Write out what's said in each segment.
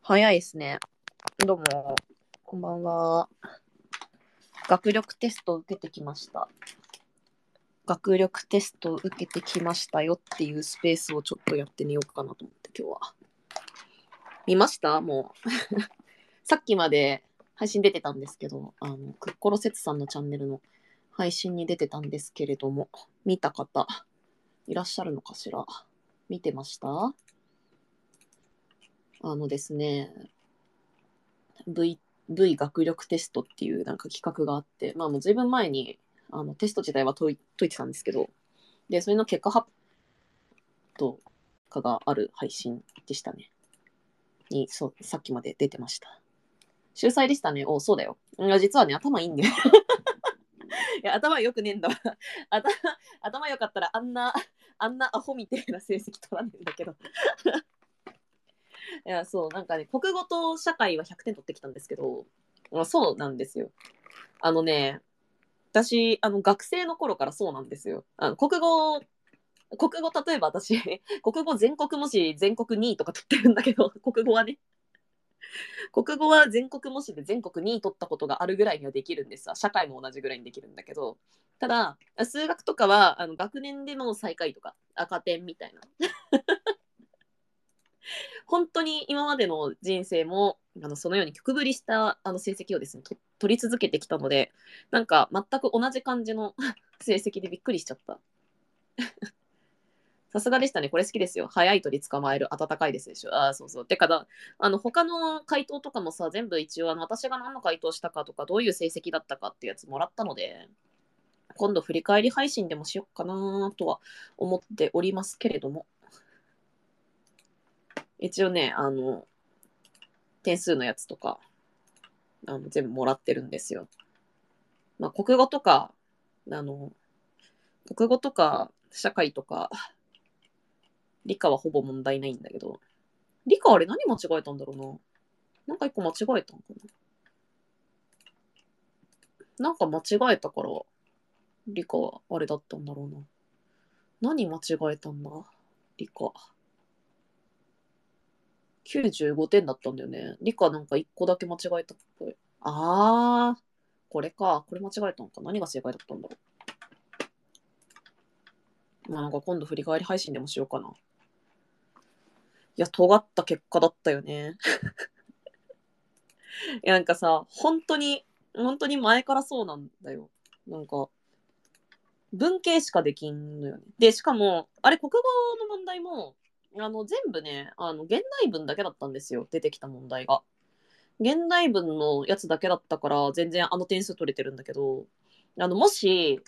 早いですね。どうも、こんばんは。学力テストを受けてきました。学力テストを受けてきましたよっていうスペースをちょっとやってみようかなと思って今日は。見ましたもう。さっきまで配信出てたんですけど、クッコロセツさんのチャンネルの配信に出てたんですけれども、見た方いらっしゃるのかしら。見てました？ですね、V 学力テストっていうなんか企画があって、まあもう随分前にテスト自体は解いてたんですけど、で、それの結果発表かがある配信でしたね。そう、さっきまで出てました。秀才でしたね。そうだよ。いや、実はね、頭いいんだよ。いや、頭良くねえんだわ。頭良かったらあんなアホみたいな成績取らねえんだけど。いや、そう、なんかね、国語と社会は100点取ってきたんですけど、そうなんですよ。私、学生の頃からそうなんですよ。例えば私、国語全国模試全国2位とか取ってるんだけど、国語はね、国語は全国模試で全国2位取ったことがあるぐらいにはできるんですわ。社会も同じぐらいにできるんだけど、ただ、数学とかは、学年でも最下位とか、赤点みたいな。本当に今までの人生も、そのように曲振りした成績をですね、取り続けてきたので、なんか全く同じ感じの成績でびっくりしちゃった。さすがでしたね。これ好きですよ。早い鳥捕まえる、暖かいですでしょ。そうそう。てか他の回答とかもさ、全部一応、私が何の回答したかとか、どういう成績だったかっていうやつもらったので、今度振り返り配信でもしよっかなとは思っておりますけれども。一応ね、点数のやつとか、全部もらってるんですよ。まあ、国語とか、社会とか、理科はほぼ問題ないんだけど、理科あれ何間違えたんだろうな。なんか一個間違えたのかな。なんか間違えたから、理科はあれだったんだろうな。何間違えたんだ理科。95点だったんだよね。理科なんか1個だけ間違えたっぽい。これか。これ間違えたのか。何が正解だったんだろう。まあなんか今度振り返り配信でもしようかな。いや、尖った結果だったよね。いやなんかさ、本当に前からそうなんだよ。なんか、文系しかできんのよね。で、しかも、あれ、国語の問題も、全部ね、現代文だけだったんですよ。出てきた問題が。現代文のやつだけだったから、全然点数取れてるんだけど、もし、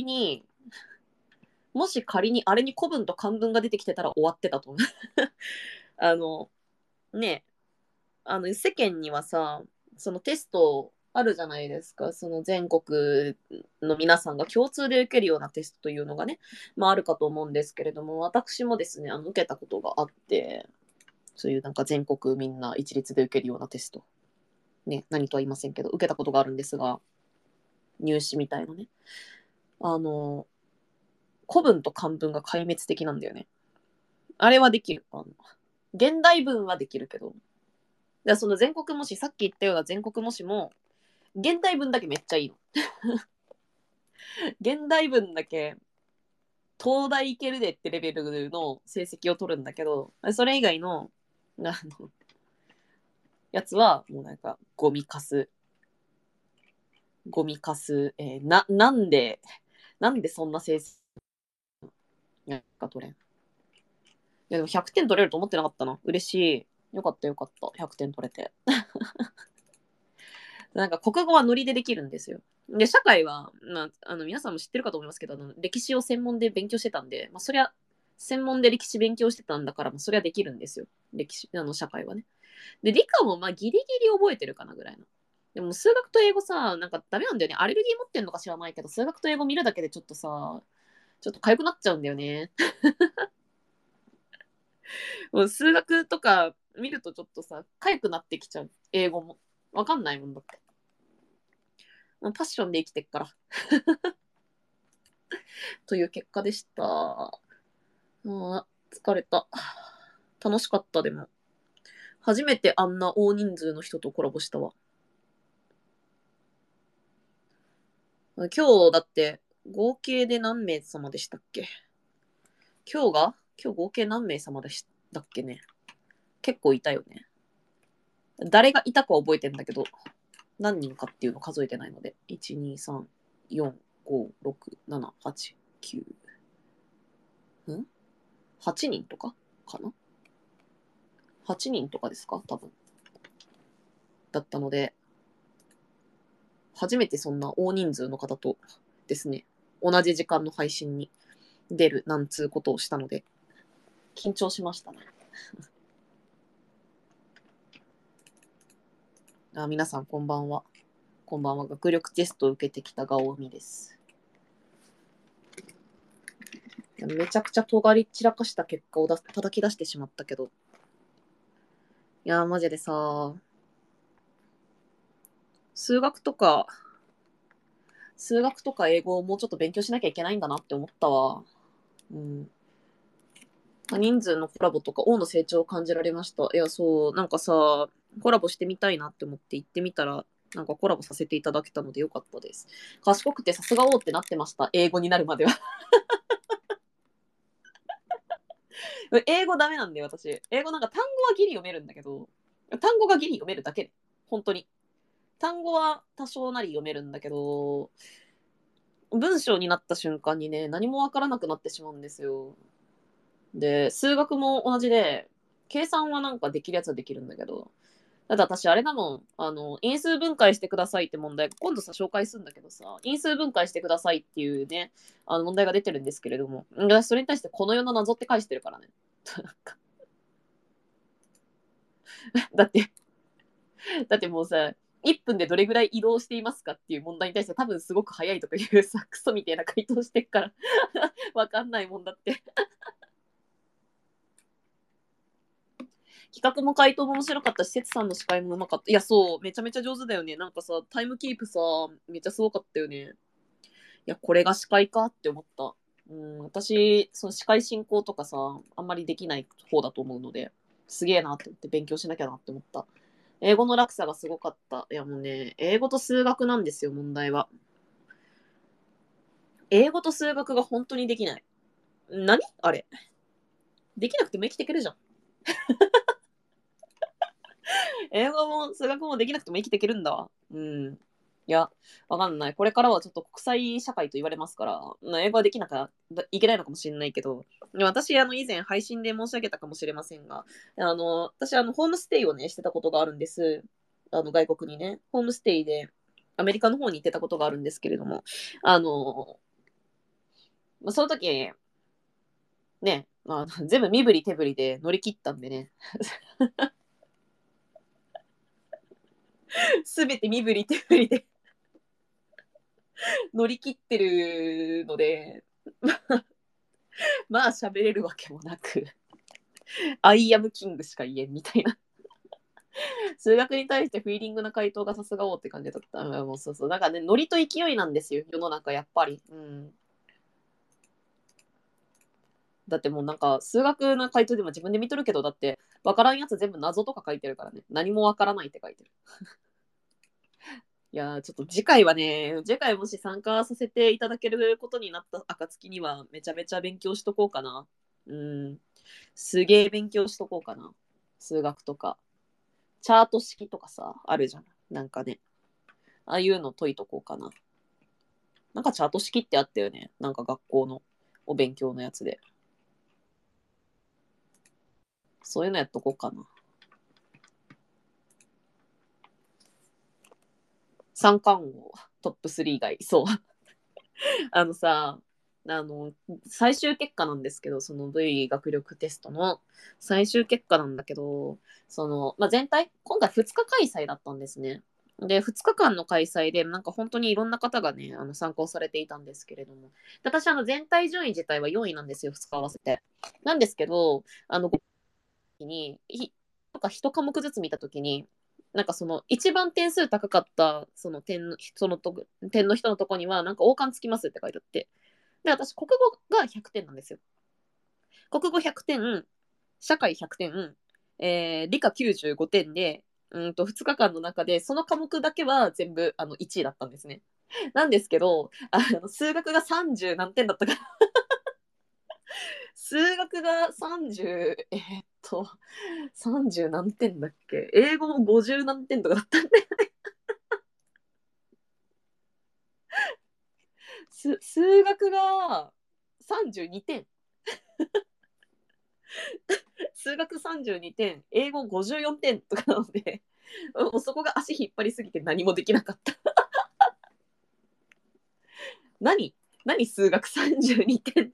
仮にあれに古文と漢文が出てきてたら終わってたと思う。あの、ね、世間にはさ、そのテストあるじゃないですか。その全国の皆さんが共通で受けるようなテストというのがね、まああるかと思うんですけれども、私もですね、受けたことがあって、そういうなんか全国みんな一律で受けるようなテスト。ね、何とは言いませんけど、受けたことがあるんですが、入試みたいなね。古文と漢文が壊滅的なんだよね。あれはできる。現代文はできるけど。その全国模試、さっき言ったような全国模試も、現代文だけめっちゃいいの。現代文だけ、東大いけるでってレベルの成績を取るんだけど、それ以外の、やつは、もうなんか、ゴミかす、なんでそんな成績が取れん。いや、でも100点取れると思ってなかったな。嬉しい。よかったよかった。100点取れて。なんか国語はノリでできるんですよ。で、社会は、皆さんも知ってるかと思いますけど、歴史を専門で勉強してたんで、まあ、そりゃ、専門で歴史勉強してたんだから、そりゃできるんですよ。社会はね。で、理科もギリギリ覚えてるかなぐらいの。でも数学と英語さ、なんかダメなんだよね。アレルギー持ってんのか知らないけど、数学と英語見るだけでちょっとさ、ちょっと痒くなっちゃうんだよね。もう数学とか見るとちょっとさ、痒くなってきちゃう。英語も。わかんないもんだって。パッションで生きてっから。という結果でした。疲れた。楽しかった、でも。 初めてあんな大人数の人とコラボしたわ。今日だって合計で何名様でしたっけ？今日合計何名様でしたっけね。結構いたよね。誰がいたか覚えてんだけど、何人かっていうの数えてないので。1、2、3、4、5、6、7、8、9。8人とかかな？ 8 人とかですか多分。だったので、初めてそんな大人数の方とですね、同じ時間の配信に出るなんつうことをしたので、緊張しましたね。皆さんこんばんは。こんばんは。学力テストを受けてきたガオミです。めちゃくちゃ尖り散らかした結果を叩き出してしまったけど。いやー、マジでさ、数学とか英語をもうちょっと勉強しなきゃいけないんだなって思ったわ。うん。多人数のコラボとか、王の成長を感じられました。いや、そう、なんかさ、コラボしてみたいなって思って行ってみたら、なんかコラボさせていただけたのでよかったです。賢くてさすが王ってなってました。英語になるまでは。英語ダメなんだよ、私。英語なんか単語はギリ読めるんだけど、単語がギリ読めるだけで。本当に。単語は多少なり読めるんだけど、文章になった瞬間にね、何もわからなくなってしまうんですよ。で、数学も同じで、計算はなんかできるやつはできるんだけど、ただ私あれだもん、因数分解してくださいって問題、今度さ、紹介するんだけどさ、因数分解してくださいっていうね、問題が出てるんですけれども、私それに対してこの世の謎って返してるからね。だって、だってもうさ、1分でどれぐらい移動していますかっていう問題に対して多分すごく早いとかいうさ、クソみたいな回答してっからわかんないもんだって。企画も回答も面白かったし、節さんの司会もうまかった。いや、そう、めちゃめちゃ上手だよね。なんかさ、タイムキープさ、めっちゃすごかったよね。いや、これが司会かって思った。私、その司会進行とかさ、あんまりできない方だと思うので、すげえなって思って勉強しなきゃなって思った。英語の落差がすごかった。いや、もうね、英語と数学なんですよ、問題は。英語と数学が本当にできない。何あれ。できなくても生きていけるじゃん。英語も数学もできなくても生きていけるんだわ。うん。いや、わかんない。これからはちょっと国際社会と言われますから、英語はできなきゃいけないのかもしれないけど、私、以前配信で申し上げたかもしれませんが、私、ホームステイをね、してたことがあるんです。外国にね、ホームステイで、アメリカの方に行ってたことがあるんですけれども、その時、ね、全部身振り手振りで乗り切ったんでね、すべて身振り手振りで乗り切ってるので、まあ喋れるわけもなく、アイアムキングしか言えんみたいな。数学に対してフィーリングな回答がさすが王って感じだった。もうそうそう。だからね、ノリと勢いなんですよ、世の中、やっぱり。うん。だってもうなんか、数学の回答でも自分で見とるけど、だって、わからんやつ全部謎とか書いてるからね。何もわからないって書いてる。いやー、ちょっと次回はね、次回もし参加させていただけることになった暁には、めちゃめちゃ勉強しとこうかな。うん。すげえ勉強しとこうかな。数学とか。チャート式とかさ、あるじゃん。なんかね。ああいうの解いとこうかな。なんかチャート式ってあったよね。なんか学校のお勉強のやつで。そういうのやっとこうかな。三冠王トップ3以外。そう。あのさ、最終結果なんですけど、その V 学力テストの最終結果なんだけど、全体、今回2日開催だったんですね。で、2日間の開催で、なんか本当にいろんな方がね、参考されていたんですけれども、私、全体順位自体は4位なんですよ、2日合わせて。なんですけど、に、とか1科目ずつ見たときに、なんかその一番点数高かった点の人のとこには、なんか王冠つきますって書いてあって。で、私、国語が100点なんですよ。国語100点、社会100点、 理科95点で、2日間の中で、その科目だけは全部1位だったんですね。なんですけど、数学が30何点だったから、数学が30、30何点だっけ、英語も50何点とかだったんで、数学が32点。数学32点、英語54点とかなので、もうそこが足引っ張りすぎて何もできなかった。何何数学32点って。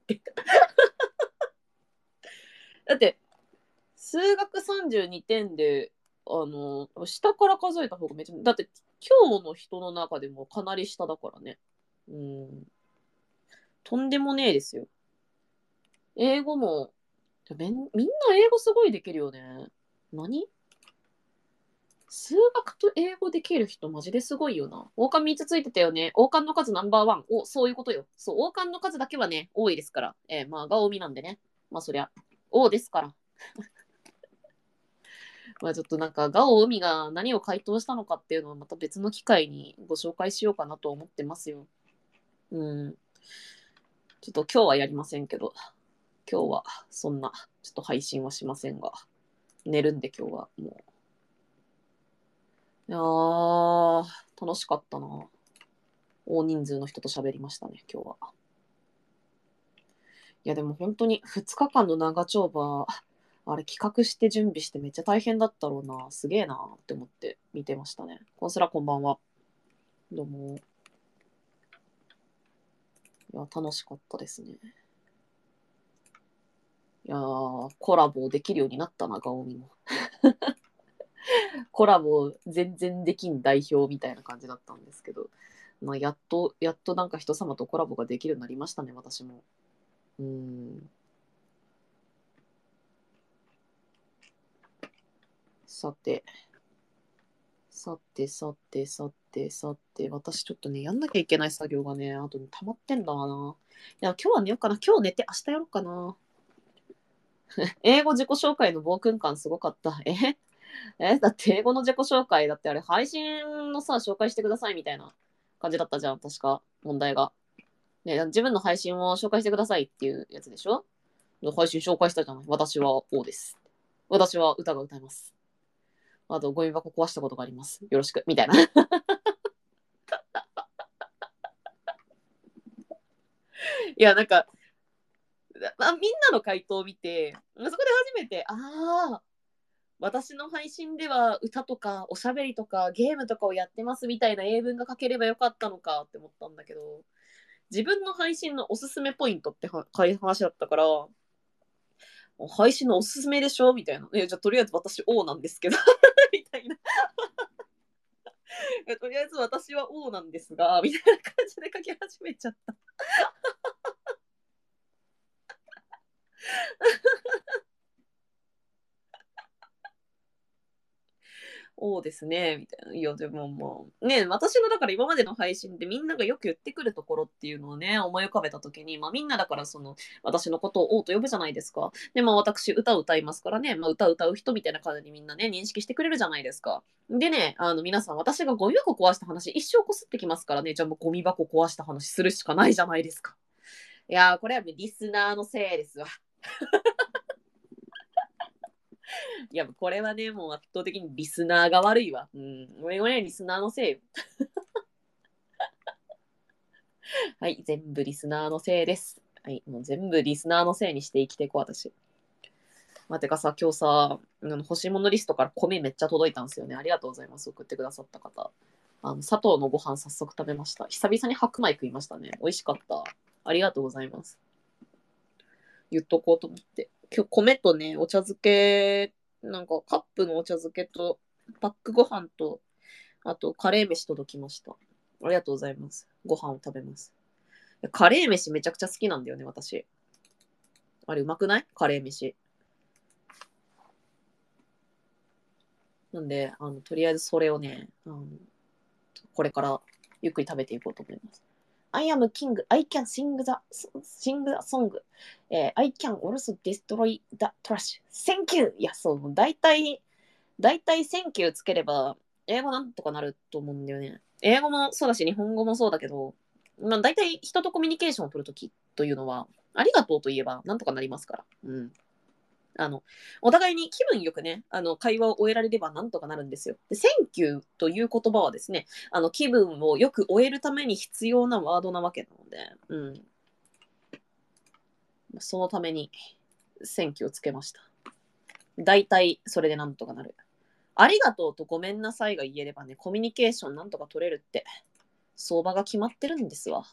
だって、数学32点で、下から数えた方がめちゃ、だって、今日の人の中でもかなり下だからね。うん。とんでもねえですよ。英語も、みんな英語すごいできるよね。何数学と英語できる人マジですごいよな。王冠3つついてたよね。王冠の数ナンバーワン。そういうことよ。そう、王冠の数だけはね、多いですから。まあ、が多みなんでね。まあ、そりゃ、王ですから。まあ、ちょっとなんか、ガオ海が何を回答したのかっていうのをまた別の機会にご紹介しようかなと思ってますよ。うん。ちょっと今日はやりませんけど、今日はそんな、ちょっと配信はしませんが、寝るんで今日はもう。いやー、楽しかったな。大人数の人と喋りましたね、今日は。いや、でも本当に2日間の長丁場、あれ企画して準備してめっちゃ大変だったろうな。すげえなって思って見てましたね。コンスラこんばんは。どうも。いや、楽しかったですね。いやー、コラボできるようになったな、ガオミも。コラボ全然できん代表みたいな感じだったんですけど、まあ、やっとなんか人様とコラボができるようになりましたね、私も。うーん。さて、さて、私ちょっとね、やんなきゃいけない作業がね、あと溜まってんだな。いや、今日は寝ようかな。今日寝て明日やろうかな。英語自己紹介の暴君感すごかった。だって英語の自己紹介、だってあれ配信のさ、紹介してくださいみたいな感じだったじゃん、確か、問題が。ね、自分の配信を紹介してくださいっていうやつでしょ。配信紹介したじゃない。私は王です。私は歌が歌えます。あと、ゴミ箱壊したことがあります。よろしく。みたいな。いや、なんか、みんなの回答を見て、そこで初めて、私の配信では歌とかおしゃべりとかゲームとかをやってますみたいな英文が書ければよかったのかって思ったんだけど、自分の配信のおすすめポイントって話だったから、配信のおすすめでしょみたいな。じゃあとりあえず私 O なんですけどみたいな。とりあえず私は O なんですが、みたいな感じで書き始めちゃった。おですね、みたいな。いや、でももう、ね、私のだから今までの配信でみんながよく言ってくるところっていうのをね、思い浮かべたときに、みんなだから私のことを王と呼ぶじゃないですか。で、私歌を歌いますからね、歌を歌う人みたいな感じにみんなね、認識してくれるじゃないですか。でね、皆さん、私がゴミ箱壊した話、一生こすってきますからね、じゃあもうゴミ箱壊した話するしかないじゃないですか。いやー、これはリスナーのせいですわ。いや、これはね、もう圧倒的にリスナーが悪いわ。うん。俺はね、リスナーのせいよ。はい、全部リスナーのせいです。はい、もう全部リスナーのせいにして生きていこう、私。てかさ、今日さ、欲しいものリストから米めっちゃ届いたんですよね。ありがとうございます。送ってくださった方。砂糖のご飯早速食べました。久々に白米食いましたね。美味しかった。ありがとうございます。言っとこうと思って。今日米とね、お茶漬け、なんかカップのお茶漬けと、パックご飯と、あとカレー飯届きました。ありがとうございます。ご飯を食べます。カレー飯めちゃくちゃ好きなんだよね、私。あれ、うまくないカレー飯。なんで、とりあえずそれをね、これからゆっくり食べていこうと思います。 I am king, I can sing the song, I can also destroy the trash. Thank you! いや、そう、大体 Thank you つければ、英語なんとかなると思うんだよね。英語もそうだし、日本語もそうだけど、まあ大体人とコミュニケーションを取るときというのは、ありがとうと言えばなんとかなりますから。うん。お互いに気分よくね、会話を終えられればなんとかなるんですよ。で、Thank you という言葉はですね、気分をよく終えるために必要なワードなわけなので、うん。そのために、Thank you をつけました。大体、それでなんとかなる。ありがとうとごめんなさいが言えればね、コミュニケーションなんとか取れるって、相場が決まってるんですわ。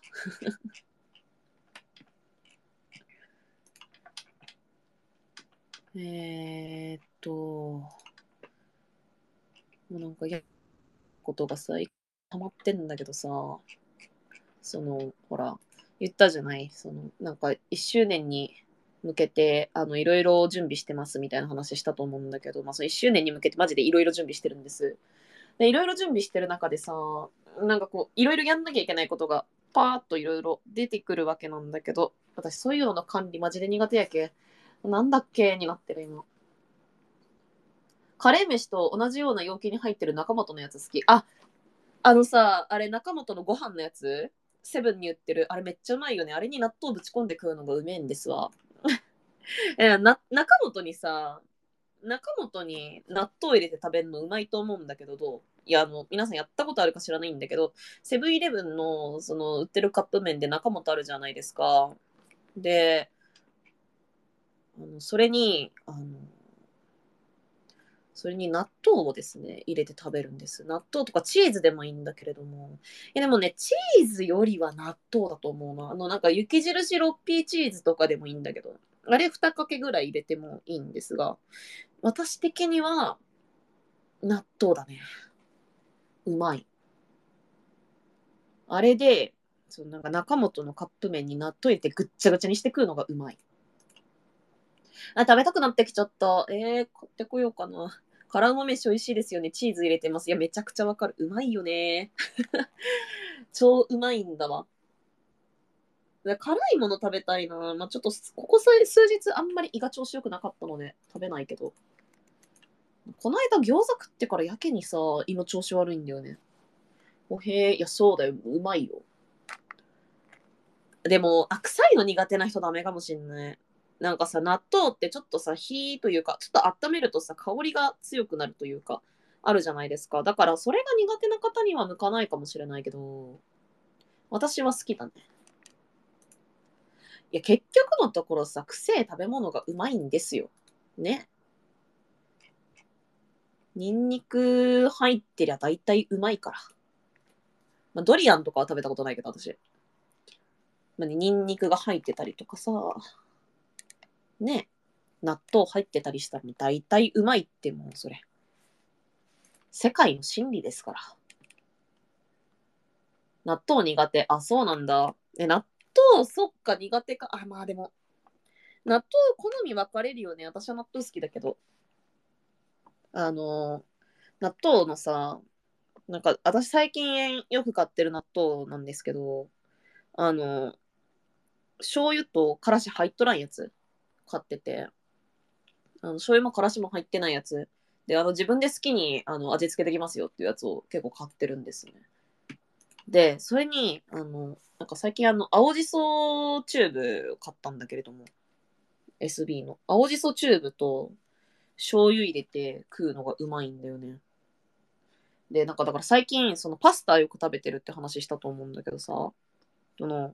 もうなんかやることがさ、溜まってんだけどさ、ほら、言ったじゃない、なんか1周年に向けて、いろいろ準備してますみたいな話したと思うんだけど、まあ、その1周年に向けてマジでいろいろ準備してるんです。で、いろいろ準備してる中でさ、なんかこう、いろいろやんなきゃいけないことが、パーッといろいろ出てくるわけなんだけど、私そういうのの管理マジで苦手やけ。なんだっけになってる今。カレー飯と同じような容器に入ってる中本のやつ好き。あ、あれ中本のご飯のやつセブンに売ってる。あれめっちゃうまいよね。あれに納豆ぶち込んで食うのがうめえんですわ。中本に納豆入れて食べるのうまいと思うんだけど、どういや、皆さんやったことあるか知らないんだけど、セブンイレブンの、売ってるカップ麺で中本あるじゃないですか。で、それに、それに納豆をですね、入れて食べるんです。納豆とかチーズでもいいんだけれども。いやでもね、チーズよりは納豆だと思うな。なんか雪印ロッピーチーズとかでもいいんだけど、あれ2かけぐらい入れてもいいんですが、私的には納豆だね。うまい。あれで、なんか中本のカップ麺に納豆入れてぐっちゃぐちゃにして食うのがうまい。あ、食べたくなってきちゃった。買ってこようかな。辛うま飯美味しいですよね。チーズ入れてます。いや、めちゃくちゃわかる。うまいよね。超うまいんだわ。辛いもの食べたいな。まあ、ちょっと、ここ数日あんまり胃が調子良くなかったので、食べないけど。この間餃子食ってからやけにさ、胃の調子悪いんだよね。いや、そうだよ。うまいよ。でも、臭いの苦手な人ダメかもしんない。なんかさ、納豆ってちょっとさ、火というか、ちょっと温めるとさ、香りが強くなるというか、あるじゃないですか。だから、それが苦手な方には向かないかもしれないけど、私は好きだね。いや、結局のところさ、臭い食べ物がうまいんですよ。ね。ニンニク入ってりゃ大体うまいから。まあ、ドリアンとかは食べたことないけど、私。まあ、ニンニクが入ってたりとかさ、ね。納豆入ってたりしたら大体うまいってもうそれ。世界の真理ですから。納豆苦手。あ、そうなんだ。納豆、そっか、苦手か。あ、まあでも、納豆好み分かれるよね。私は納豆好きだけど。納豆のさ、なんか、私最近よく買ってる納豆なんですけど、あの、醤油とからし入っとらんやつ買ってて、醤油もからしも入ってないやつ。で、自分で好きに味付けできますよっていうやつを結構買ってるんですね。で、それに、なんか最近青じそチューブを買ったんだけれども、SB の。青じそチューブと醤油入れて食うのがうまいんだよね。で、なんかだから最均そのパスタよく食べてるって話したと思うんだけどさ、その、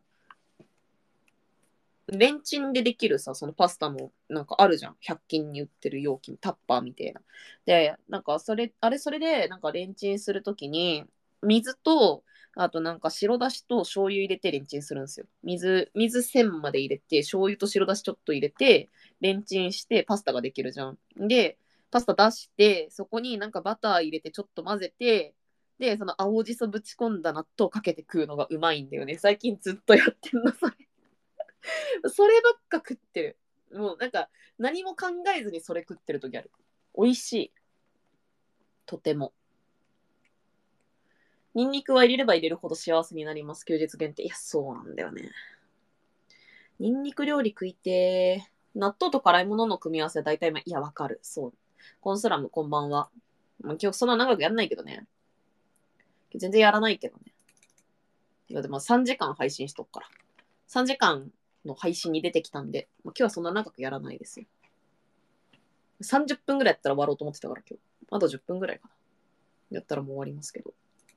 レンチンでできるさ、そのパスタもなんかあるじゃん。100均に売ってる容器、タッパーみたいな。で、なんかそれで、なんかレンチンするときに、水と、あとなんか白だしと醤油入れてレンチンするんですよ。水1000まで入れて、醤油と白だしちょっと入れて、レンチンしてパスタができるじゃん。で、パスタ出して、そこになんかバター入れてちょっと混ぜて、で、その青じそぶち込んだ納豆かけて食うのがうまいんだよね。最近ずっとやってんの、それ。そればっか食ってる。もうなんか何も考えずにそれ食ってる時ある。美味しい。とても。 ニンニクは入れれば入れるほど幸せになります。休日限定。いや、そうなんだよね。ニンニク料理食いてー。納豆と辛いものの組み合わせは大体、いや、わかる。そう。コンスラム、こんばんは。今日そんな長くやんないけどね。全然やらないけどね。いや、でも3時間配信しとくから。3時間の配信に出てきたんで、今日はそんな長くやらないですよ。30分ぐらいやったら終わろうと思ってたから今日。あと10分ぐらいかな。やったらもう終わりますけど。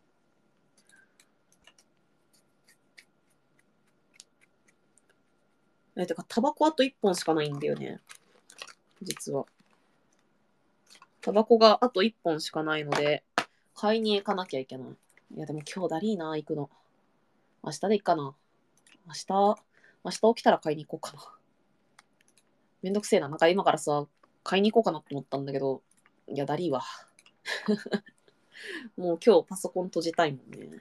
てか、タバコあと1本しかないんだよね。実は。タバコがあと1本しかないので、買いに行かなきゃいけない。いや、でも今日だりーな、行くの。明日でいいかな。明日起きたら買いに行こうかな。めんどくせえな。なんか今からさ、買いに行こうかなって思ったんだけど、いや、だりーわ。もう今日パソコン閉じたいもんね。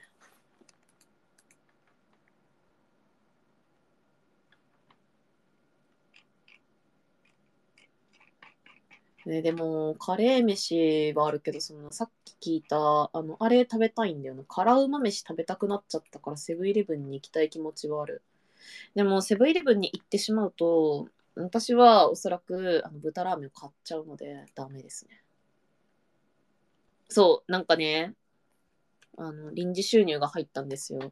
ね、でも、カレー飯はあるけど、さっき聞いた、あれ食べたいんだよな。辛うま飯食べたくなっちゃったから、セブンイレブンに行きたい気持ちはある。でも、セブンイレブンに行ってしまうと、私はおそらく、豚ラーメンを買っちゃうので、ダメですね。そう、なんかね、臨時収入が入ったんですよ。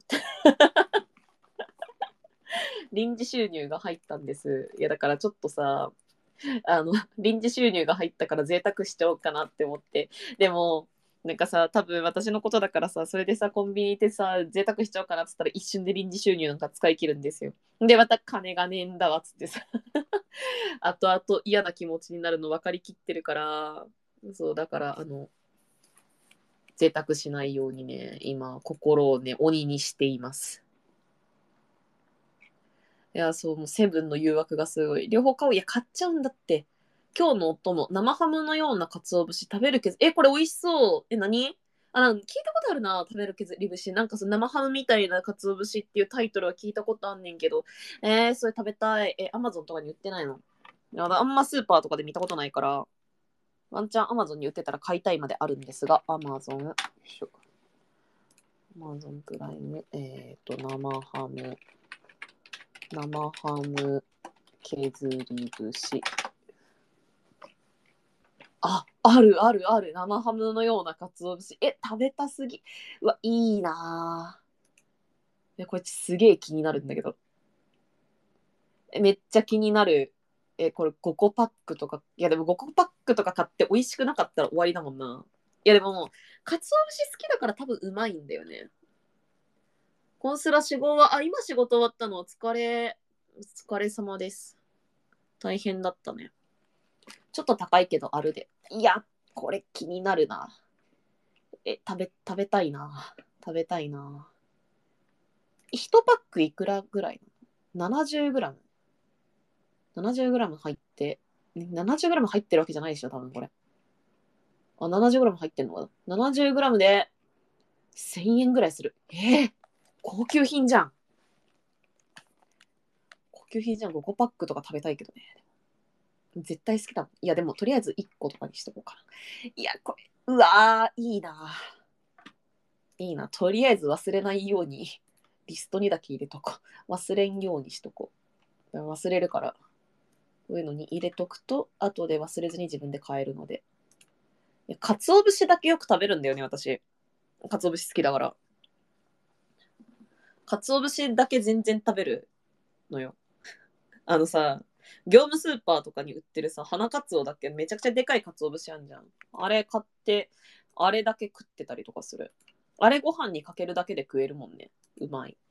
臨時収入が入ったんです。いや、だからちょっとさ、臨時収入が入ったから贅沢しちゃおうかなって思って。でも、なんかさ、多分私のことだからさ、それでさ、コンビニでさ、贅沢しちゃおうかなっつったら一瞬で臨時収入なんか使い切るんですよ。で、また金がねえんだわっつってさ、後々嫌な気持ちになるの分かりきってるから、そう、だから、贅沢しないようにね、今、心をね、鬼にしています。いや、そう、もうセブンの誘惑がすごい。両方買う。いや、買っちゃうんだって。今日の夫も生ハムのような鰹節食べるけど、これ美味しそう。何なんか聞いたことあるな、食べる削り節。なんかその生ハムみたいな鰹節っていうタイトルは聞いたことあんねんけど、それ食べたい。アマゾンとかに売ってないの？いや、あんまスーパーとかで見たことないから、ワンチャンアマゾンに売ってたら買いたいまであるんですが、アマゾン、アマゾンプライム、生ハム削り節。あるあるある。生ハムのような鰹節。食べたすぎ。うわ、いいなぁ。これすげえ気になるんだけど。めっちゃ気になる。これ5個パックとか。いや、でも5個パックとか買って美味しくなかったら終わりだもんな。いや、でも、鰹節好きだから多分うまいんだよね。コンスラ仕事は、今仕事終わったの。お疲れ様です。大変だったね。ちょっと高いけどあるで。いや、これ気になるな。食べたいな。食べたいな。1パックいくらぐらいなの？ 70 グラム。70グラム入って、70グラム入ってるわけじゃないでしょ、多分これ。70グラム入ってんのかな？ 70 グラムで1000円ぐらいする。高級品じゃん。高級品じゃん。5個パックとか食べたいけどね。絶対好きだもん。いや、でもとりあえず1個とかにしとこうかな。いや、これ、うわー、いいな。いいな。とりあえず忘れないように、リストにだけ入れとこう。忘れんようにしとこう。忘れるから、こういうのに入れとくと、後で忘れずに自分で買えるので。鰹節だけよく食べるんだよね、私。鰹節好きだから。鰹節だけ全然食べるのよ。業務スーパーとかに売ってるさ、花鰹だっけめちゃくちゃでかい鰹節あんじゃん。あれ買って、あれだけ食ってたりとかする。あれご飯にかけるだけで食えるもんね。うまい。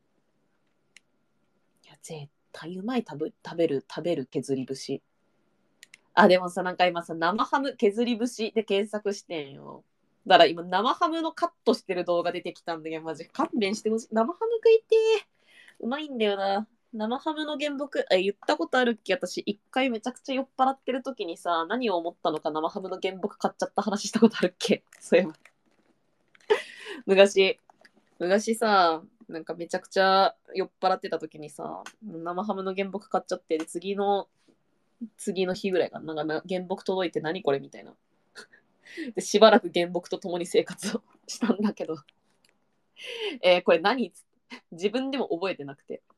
いや、絶対うまい食べる削り節。でもさ、なんか今さ、生ハム削り節で検索してんよ。だから今、生ハムのカットしてる動画出てきたんだけど、マジ勘弁してほしい。生ハム食いてー。うまいんだよな。生ハムの原木、言ったことあるっけ？私、一回めちゃくちゃ酔っ払ってる時にさ、何を思ったのか生ハムの原木買っちゃった話したことあるっけ？そういえば。昔、昔さ、なんかめちゃくちゃ酔っ払ってた時にさ、生ハムの原木買っちゃって、で次の日ぐらいかな、なんか原木届いて何これみたいな。で、しばらく原木と共に生活をしたんだけど。 これ何っつって自分でも覚えてなくて。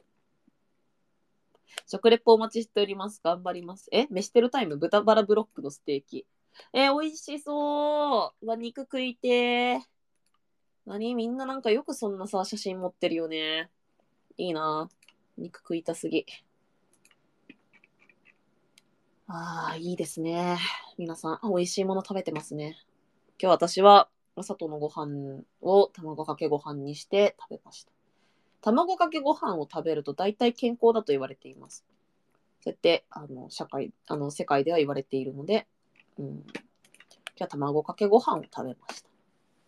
食レポお待ちしております。頑張ります。飯テロタイム豚バラブロックのステーキ。美味しそう。肉食いてー。みんななんかよくそんなさ、写真持ってるよね。いいな。肉食いたすぎ。いいですね。皆さん、美味しいもの食べてますね。今日私は、朝とのご飯を卵かけご飯にして食べました。卵かけご飯を食べると大体健康だと言われています。そうやって、世界では言われているので、今日は卵かけご飯を食べました。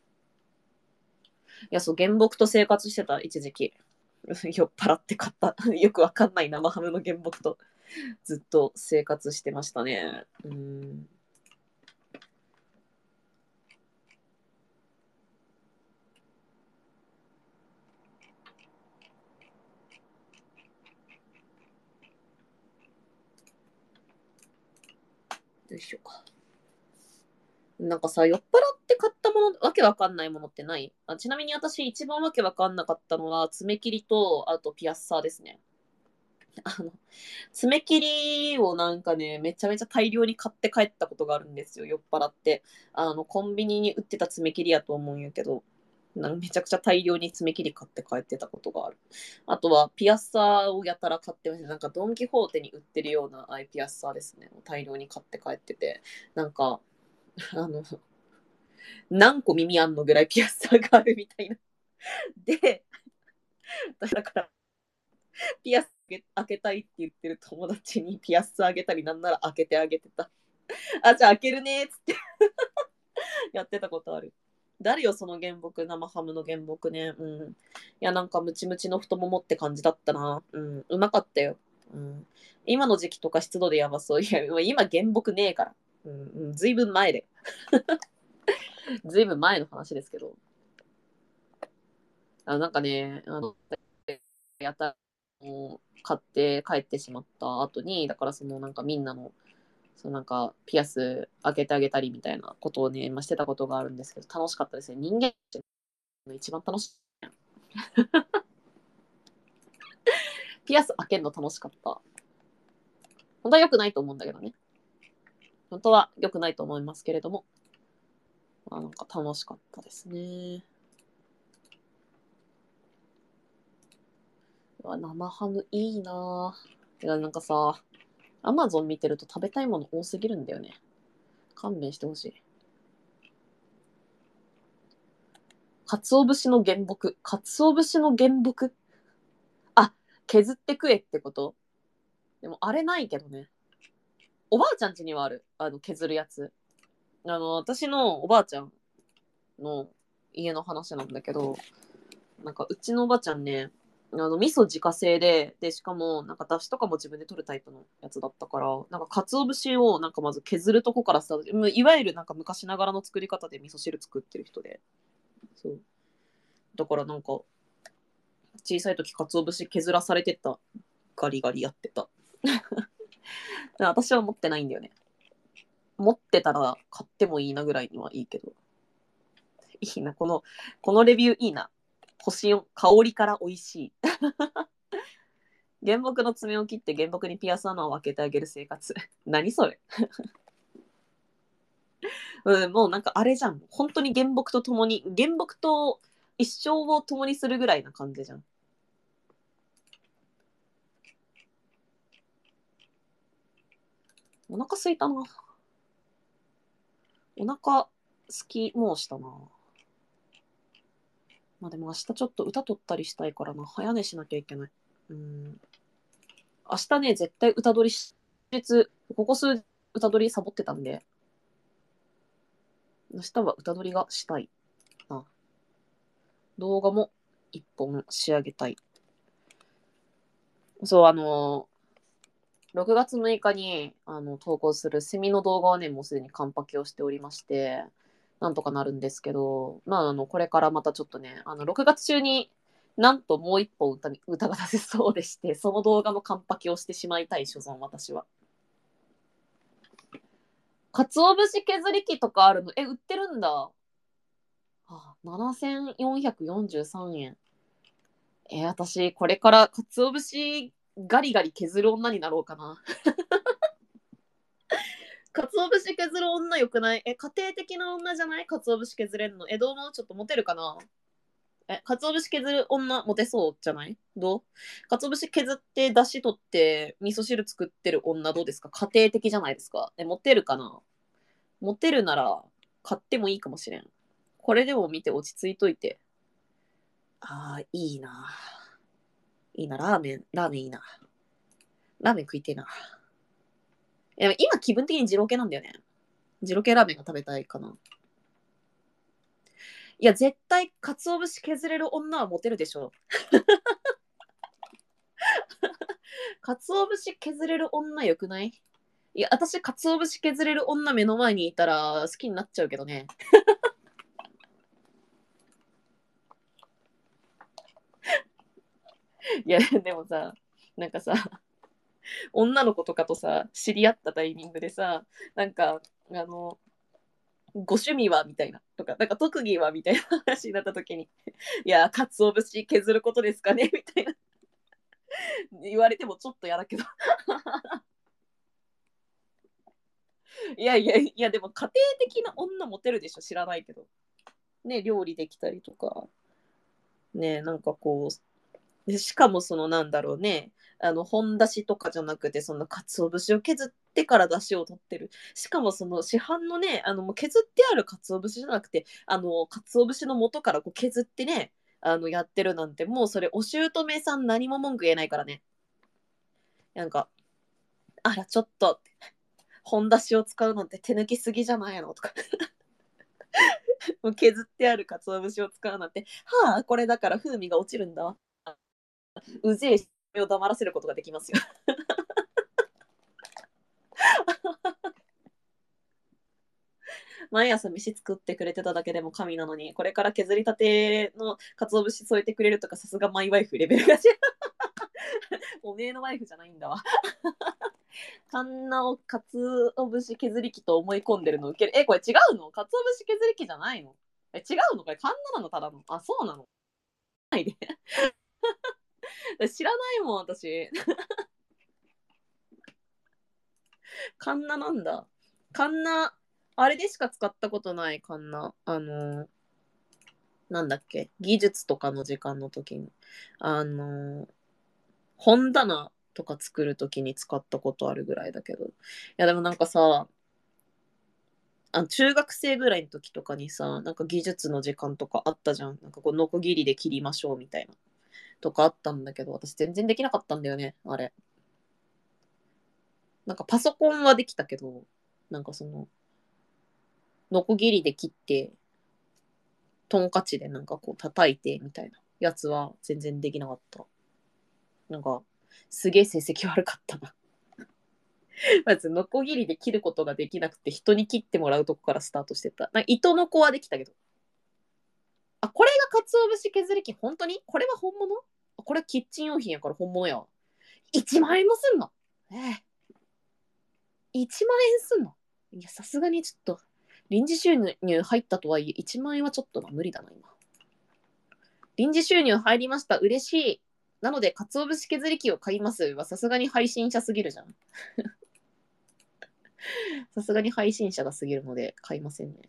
いや、そう、原木と生活してた、一時期。酔っ払って買った。よくわかんない生ハムの原木とずっと生活してましたね。よいしょ。なんかさ、酔っ払って買ったもの、わけわかんないものってない？ちなみに私一番わけわかんなかったのは、爪切りと、あとピアッサーですね。爪切りをなんかね、めちゃめちゃ大量に買って帰ったことがあるんですよ、酔っ払って。コンビニに売ってた爪切りやと思うんやけど、なんかめちゃくちゃ大量に爪切り買って帰ってたことがある。あとは、ピアッサーをやたら買ってました。なんかドン・キホーテに売ってるようなアイピアッサーですね。大量に買って帰ってて。なんか、あの、何個耳あんのぐらいピアッサーがあるみたいな。で、だから、ピアス開けたいって言ってる友達にピアスあげたり、なんなら開けてあげてた。じゃあ開けるねーっつってやってたことある。誰よ、その原木、生ハムの原木ね。いや、なんかムチムチの太ももって感じだったな。うまかったよ。今の時期とか湿度でやばそう。いや、今原木ねえから。ずいぶん前で。ずいぶん前の話ですけど。なんかね、やった買って帰ってしまった後に、だからそのなんかみんなの、なんかピアス開けてあげたりみたいなことをね、してたことがあるんですけど、楽しかったですね。人間の一番楽しい。ピアス開けるの楽しかった。本当は良くないと思うんだけどね。本当は良くないと思いますけれども、なんか楽しかったですね。生ハムいいなぁ。なんかさ、アマゾン見てると食べたいもの多すぎるんだよね。勘弁してほしい。鰹節の原木。鰹節の原木削って食えってこと？でもあれないけどね。おばあちゃん家にはある。削るやつ。私のおばあちゃんの家の話なんだけど、なんかうちのおばあちゃんね、味噌自家製で、しかも、なんか出汁とかも自分で取るタイプのやつだったから、なんか鰹節をなんかまず削るとこからさ、いわゆるなんか昔ながらの作り方で味噌汁作ってる人で。そう。だからなんか、小さい時鰹節削らされてた。ガリガリやってた。私は持ってないんだよね。持ってたら買ってもいいなぐらいにはいいけど。いいな、このレビューいいな。星4、香りから美味しい。原木の爪を切って原木にピアス穴を開けてあげる生活。何それ。もうなんかあれじゃん。本当に原木と共に、原木と一生を共にするぐらいな感じじゃん。お腹すいたな。お腹すきもうしたな。まあでも明日ちょっと歌取ったりしたいからな。早寝しなきゃいけない。明日ね、絶対歌取りここ数日歌取りサボってたんで、明日は歌取りがしたいな。動画も一本仕上げたい。そう、6月6日に投稿するセミの動画はね、もうすでに完パケをしておりまして、なんとかなるんですけど、まあ、これからまたちょっとね、6月中になんともう一本歌が出せそうでして、その動画の完パケをしてしまいたい所存、私は。鰹節削り器とかあるの？売ってるんだ。あ 7443円。私、これから鰹節ガリガリ削る女になろうかな。鰹節削る女よくない？家庭的な女じゃない？鰹節削れんの。どう思う？ちょっとモテるかな？鰹節削る女モテそうじゃない？どう？鰹節削って出汁取って味噌汁作ってる女どうですか？家庭的じゃないですか？モテるかな？モテるなら買ってもいいかもしれん。これでも見て落ち着いといて。いいな。いいな、ラーメンいいな。ラーメン食いてえな。今気分的に二郎系なんだよね。二郎系ラーメンが食べたいかな。いや、絶対、鰹節削れる女はモテるでしょ。鰹節削れる女よくない？いや、私、鰹節削れる女目の前にいたら好きになっちゃうけどね。いや、でもさ、なんかさ、女の子とかとさ、知り合ったタイミングでさ、なんか、ご趣味はみたいな、とか、なんか特技はみたいな話になった時に、いや、鰹節削ることですかねみたいな言われてもちょっと嫌だけど。いやいやいや、でも家庭的な女モテるでしょ、知らないけど。ね、料理できたりとか、ね、なんかこう、しかもそのなんだろうね、本だしとかじゃなくて、その鰹節を削ってからだしを取ってる。しかもその市販のね、もう削ってある鰹節じゃなくて、鰹節の元からこう削ってね、やってるなんて、もうそれお姑さん何も文句言えないからね。なんか、あら、ちょっと、本だしを使うなんて手抜きすぎじゃないのとか。もう削ってある鰹節を使うなんて、はあ、これだから風味が落ちるんだわ。うぜえしを黙らせることができますよ。毎朝飯作ってくれてただけでも神なのに、これから削りたての鰹節添えてくれるとか、さすがマイワイフレベルが違う。おめえのワイフじゃないんだわ。カンナを鰹節削り器と思い込んでるのウケる。これ違うの？鰹節削り器じゃないの？違うの？これカンナなの？ただの。そうなの？ないで。知らないもん、私。カンナなんだ。カンナ、あれでしか使ったことないカンナ。なんだっけ、技術とかの時間の時に。本棚とか作る時に使ったことあるぐらいだけど。いや、でもなんかさ、中学生ぐらいの時とかにさ、なんか技術の時間とかあったじゃん。なんかこう、ノコギリで切りましょうみたいな。とかあったんだけど、私全然できなかったんだよね、あれ。なんかパソコンはできたけど、なんかその、ノコギリで切って、トンカチでなんかこう叩いてみたいなやつは全然できなかった。なんか、すげえ成績悪かったな。まず、ノコギリで切ることができなくて、人に切ってもらうとこからスタートしてた。なんか糸の子はできたけど。これが鰹節削り器、本当にこれは本物？これキッチン用品やから本物やわ。1万円もすんの？1万円すんの？いや、さすがにちょっと、臨時収入入ったとはいえ、1万円はちょっと無理だな、今。臨時収入入りました。嬉しい。なので、鰹節削り器を買いますはさすがに配信者すぎるじゃん。さすがに配信者がすぎるので買いませんね。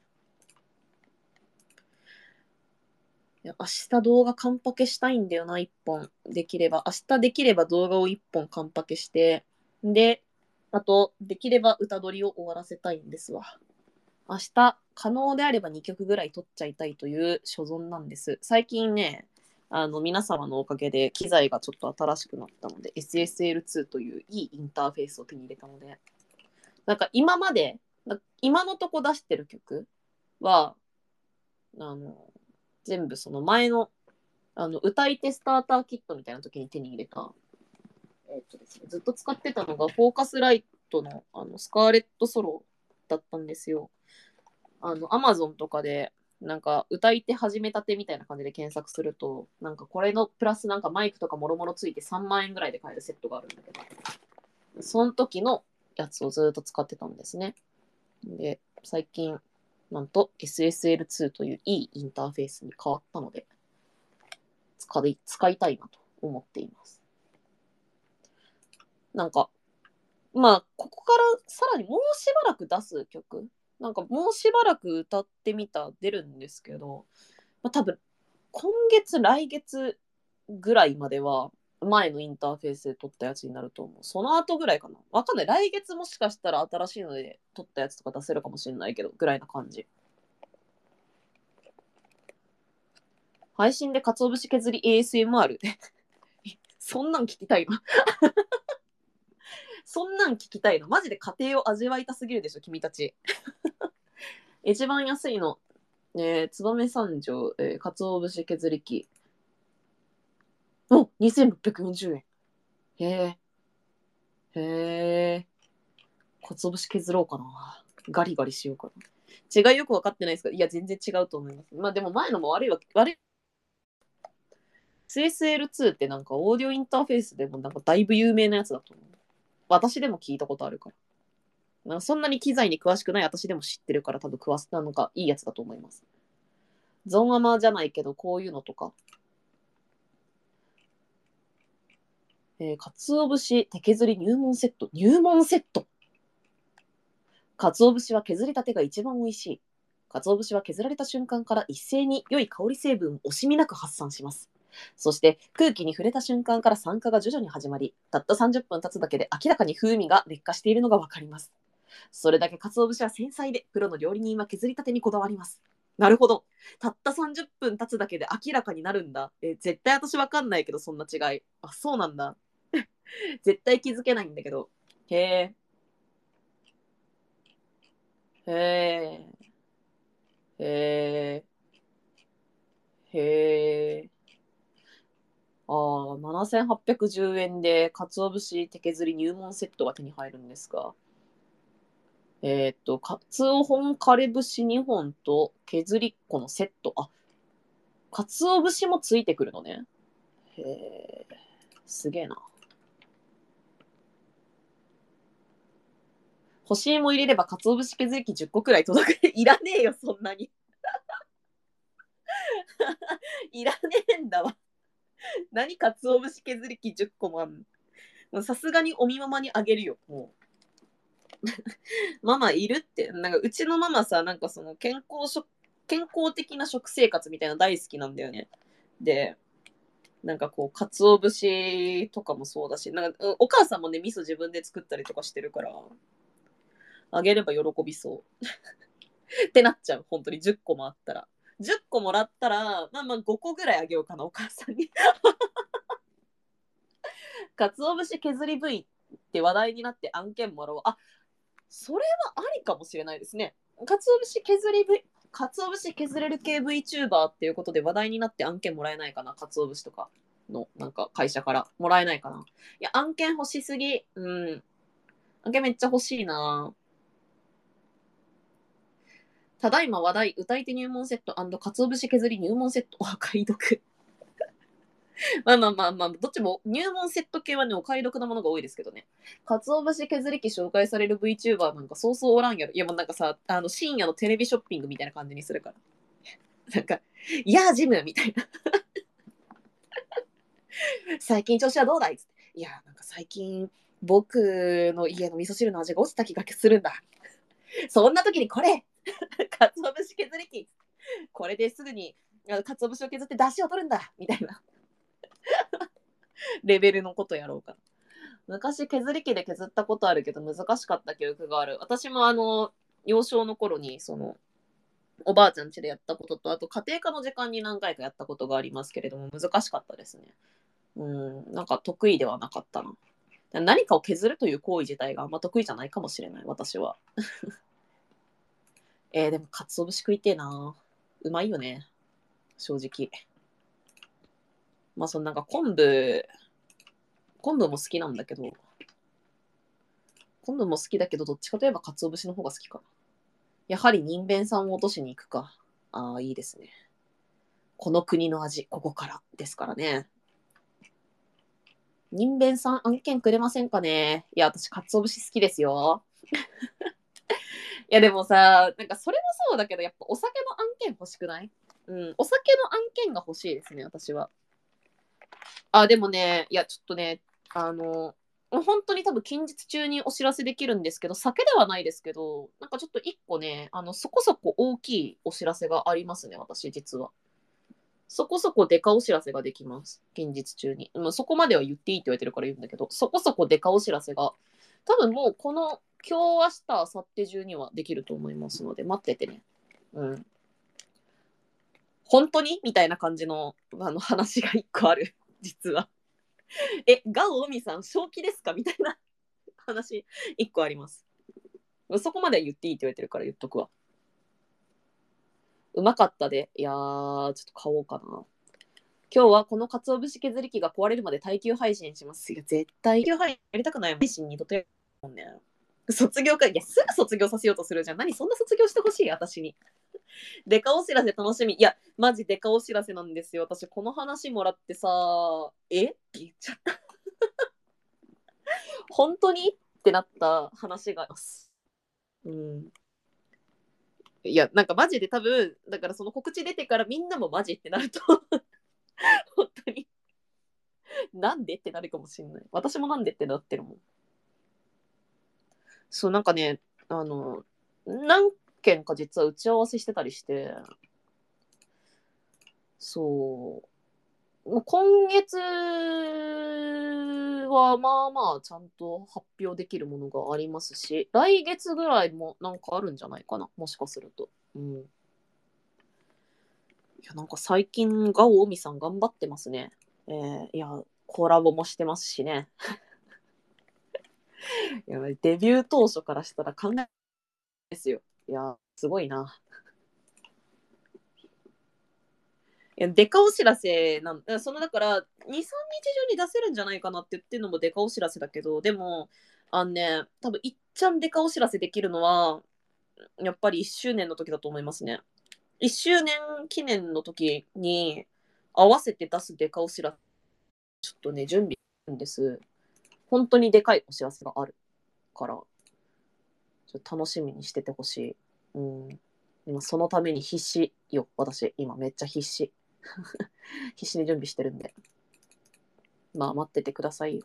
いや、明日動画カンパケしたいんだよな、1本。できれば。明日できれば動画を1本カンパケして、で、あと、できれば歌取りを終わらせたいんですわ。明日、可能であれば2曲ぐらい撮っちゃいたいという所存なんです。最近ね、皆様のおかげで機材がちょっと新しくなったので、SSL2 といういいインターフェースを手に入れたので、なんか今まで、今のとこ出してる曲は、あの、全部その前の、歌い手スターターキットみたいな時に手に入れた、ですね、ずっと使ってたのが、フォーカスライトの、スカーレットソロだったんですよ。アマゾンとかで、なんか歌い手始めたてみたいな感じで検索すると、なんかこれのプラスなんかマイクとかもろもろついて3万円ぐらいで買えるセットがあるんだけど、その時のやつをずっと使ってたんですね。で、最近なんと SSL2 といういいインターフェースに変わったので、使いたいなと思っています。なんか、まあ、ここからさらにもうしばらく出す曲、なんかもうしばらく歌ってみた出るんですけど、まあ、多分、今月、来月ぐらいまでは、前のインターフェースで撮ったやつになると思う。その後ぐらいかな。わかんない。来月もしかしたら新しいので撮ったやつとか出せるかもしれないけど、ぐらいな感じ。配信で鰹節削り ASMR そんなん聞きたいのそんなん聞きたいのマジで家庭を味わいたすぎるでしょ、君たち。一番安いの、燕三条、鰹節削り器。お、2640円。へえ。へえ。鰹節削ろうかな。ガリガリしようかな。違いよく分かってないですか？いや、全然違うと思います。まあでも前のも悪い。SSL2 ってなんかオーディオインターフェースでもなんかだいぶ有名なやつだと思う。私でも聞いたことあるから。なんかそんなに機材に詳しくない私でも知ってるから多分なんかいいやつだと思います。ゾンアマじゃないけどこういうのとか。鰹節手削り入門セット。入門セット鰹節は削りたてが一番美味しい。鰹節は削られた瞬間から一斉に良い香り成分を惜しみなく発散します。そして空気に触れた瞬間から酸化が徐々に始まり、たった30分経つだけで明らかに風味が劣化しているのがわかります。それだけ鰹節は繊細で、プロの料理人は削りたてにこだわります。なるほど。たった30分経つだけで明らかになるんだ。絶対私わかんないけど、そんな違い。あ、そうなんだ。絶対気づけないんだけど。へえ。へえ。へえ。へえ。ああ、7810円で、鰹節手削り入門セットが手に入るんですが。鰹本枯れ節2本と削りっこのセット。あ、鰹節もついてくるのね。へえ、すげえな。干し芋入れれば鰹節削り器10個くらい届く。いらねえよ、そんなに。いらねえんだわ。何鰹節削り器10個もあんの。さすがにおみママにあげるよ、もう。ママいるって。なんかうちのママさ、なんかその健康的な食生活みたいなの大好きなんだよね。で、なんかこう、鰹節とかもそうだし、なんかお母さんもね、味噌自分で作ったりとかしてるから、あげれば喜びそう。ってなっちゃう、本当に10個もあったら。10個もらったら、まあまあ5個ぐらいあげようかな、お母さんに。鰹節削り部位って話題になって案件もらおう。あ、それはありかもしれないですね。鰹節削り部位、鰹節削れる系 VTuber っていうことで話題になって案件もらえないかな、鰹節とかのなんか会社からもらえないかな。いや、案件欲しすぎ。うん。案件めっちゃ欲しいな。ただいま話題、歌い手入門セット鰹節削り入門セット。お買い得。まあまあまあまあ、どっちも入門セット系はね、お買い得なものが多いですけどね。鰹節削り器紹介される VTuber なんかそうそうおらんやろ。いやもうなんかさ、深夜のテレビショッピングみたいな感じにするから。なんか、いやージムみたいな。最近調子はどうだいっつって。いやーなんか最近、僕の家の味噌汁の味が落ちた気がするんだ。そんな時にこれ鰹節削り器これですぐに鰹節を削って出汁を取るんだみたいなレベルのことやろうかな。昔削り器で削ったことあるけど難しかった記憶がある。私も幼少の頃におばあちゃん家でやったことと、あと家庭科の時間に何回かやったことがありますけれども、難しかったですね。なんか得意ではなかったな。何かを削るという行為自体があんま得意じゃないかもしれない、私は。でも、鰹節食いてえな。うまいよね。正直。まあ、なんか昆布も好きなんだけど、昆布も好きだけど、どっちかといえば鰹節の方が好きかな。やはり人弁さんを落としに行くか。ああ、いいですね。この国の味、ここからですからね。人弁さん案件くれませんかね。いや、私、鰹節好きですよ。 やでもさ、なんかそれもそうだけど、やっぱお酒の案件欲しくない？うん、お酒の案件が欲しいですね、私は。あ、でもね、いや、ちょっとね、本当に多分近日中にお知らせできるんですけど、酒ではないですけど、なんかちょっと一個ね、そこそこ大きいお知らせがありますね、私、実は。そこそこデカお知らせができます。近日中に。まあ、そこまでは言っていいって言われてるから言うんだけど、そこそこデカお知らせが、多分もうこの今日、明日、明後日中にはできると思いますので、待っててね。うん。本当にみたいな感じの話が一個ある。実は。ガオオミさん、正気ですかみたいな話、一個あります。そこまでは言っていいって言われてるから言っとくわ。うまかったで。いやー、ちょっと買おうかな。今日はこの鰹節削り器が壊れるまで耐久配信します。いや、絶対耐久配信やりたくない配信にとてもね。卒業か。いや、すぐ卒業させようとするじゃん。何そんな卒業してほしい私に。デカお知らせ楽しみ。いや、マジデカお知らせなんですよ。私、この話もらってさ、って言っちゃった。本当にってなった話が。うん。いや、なんかマジで多分、だからその告知出てからみんなもマジってなると本当に、なんでってなるかもしれない。私もなんでってなってるもん。そう、なんかね、何件か実は打ち合わせしてたりして、そう、もう今月はまあまあちゃんと発表できるものがありますし、来月ぐらいもなんかあるんじゃないかな、もしかすると。うん。いや、なんか最近、ガオオミさん頑張ってますね。いや、コラボもしてますしね。いや、デビュー当初からしたら考えですよ。いや、すごいな。いや、デカお知らせだから、2、3日中に出せるんじゃないかなって言ってるのもデカお知らせだけど、でも、多分いっちゃんデカお知らせできるのは、やっぱり1周年の時だと思いますね。1周年記念の時に合わせて出すデカお知らせ、ちょっとね、準備するんです。本当にでかいお知らせがあるから、ちょっと楽しみにしててほしい。うん。今そのために必死よ、私。今めっちゃ必死。必死に準備してるんで。まあ待っててくださいよ。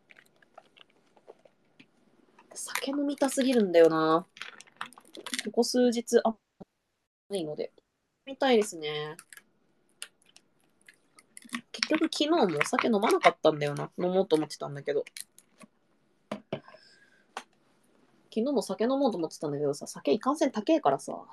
酒飲みたすぎるんだよな。ここ数日、ないので。飲みたいですね。結局昨日もお酒飲まなかったんだよな。飲もうと思ってたんだけど。昨日も酒飲もうと思ってたんだけどさ、酒いかんせん高えからさ。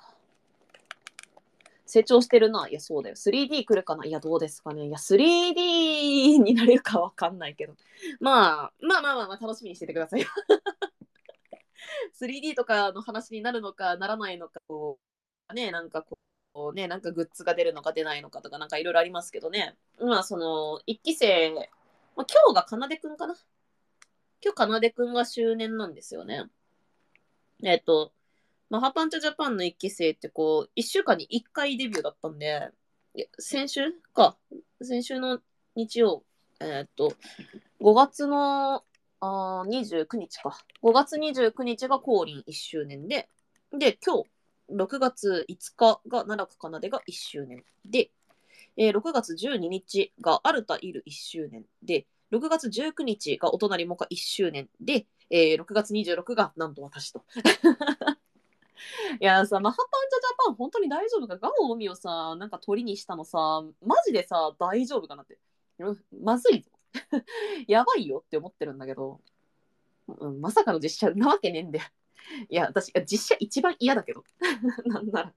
成長してるな。いや、そうだよ。3D 来るかな。いや、どうですかね。いや、3D になれるかわかんないけど。まあ、楽しみにしててください。3D とかの話になるのかならないのか、ね、なんかなんかグッズが出るのか出ないのかとか、なんかいろいろありますけどね。まあ、その、一期生、まあ、今日がかなでくんかな。今日かなでくんが周年なんですよね。えっと、マハパンチャジャパンの一期生って一週間に一回デビューだったんで、先週か。先週の日曜、5月の29日か。5月29日が降臨1周年で、今日、6月5日が奈良かなでが1周年で、6月12日がアルタイル1周年で、6月19日がお隣もか1周年で、6月26がなんと私と。いやさ、マハパンチャジャパン本当に大丈夫か？ガオオミをさ、なんか鳥にしたのさ、マジでさ、大丈夫かなって。まずいぞ。やばいよって思ってるんだけど、まさかの実写なわけねえんだよ。いや、私、実写一番嫌だけど。なんなら。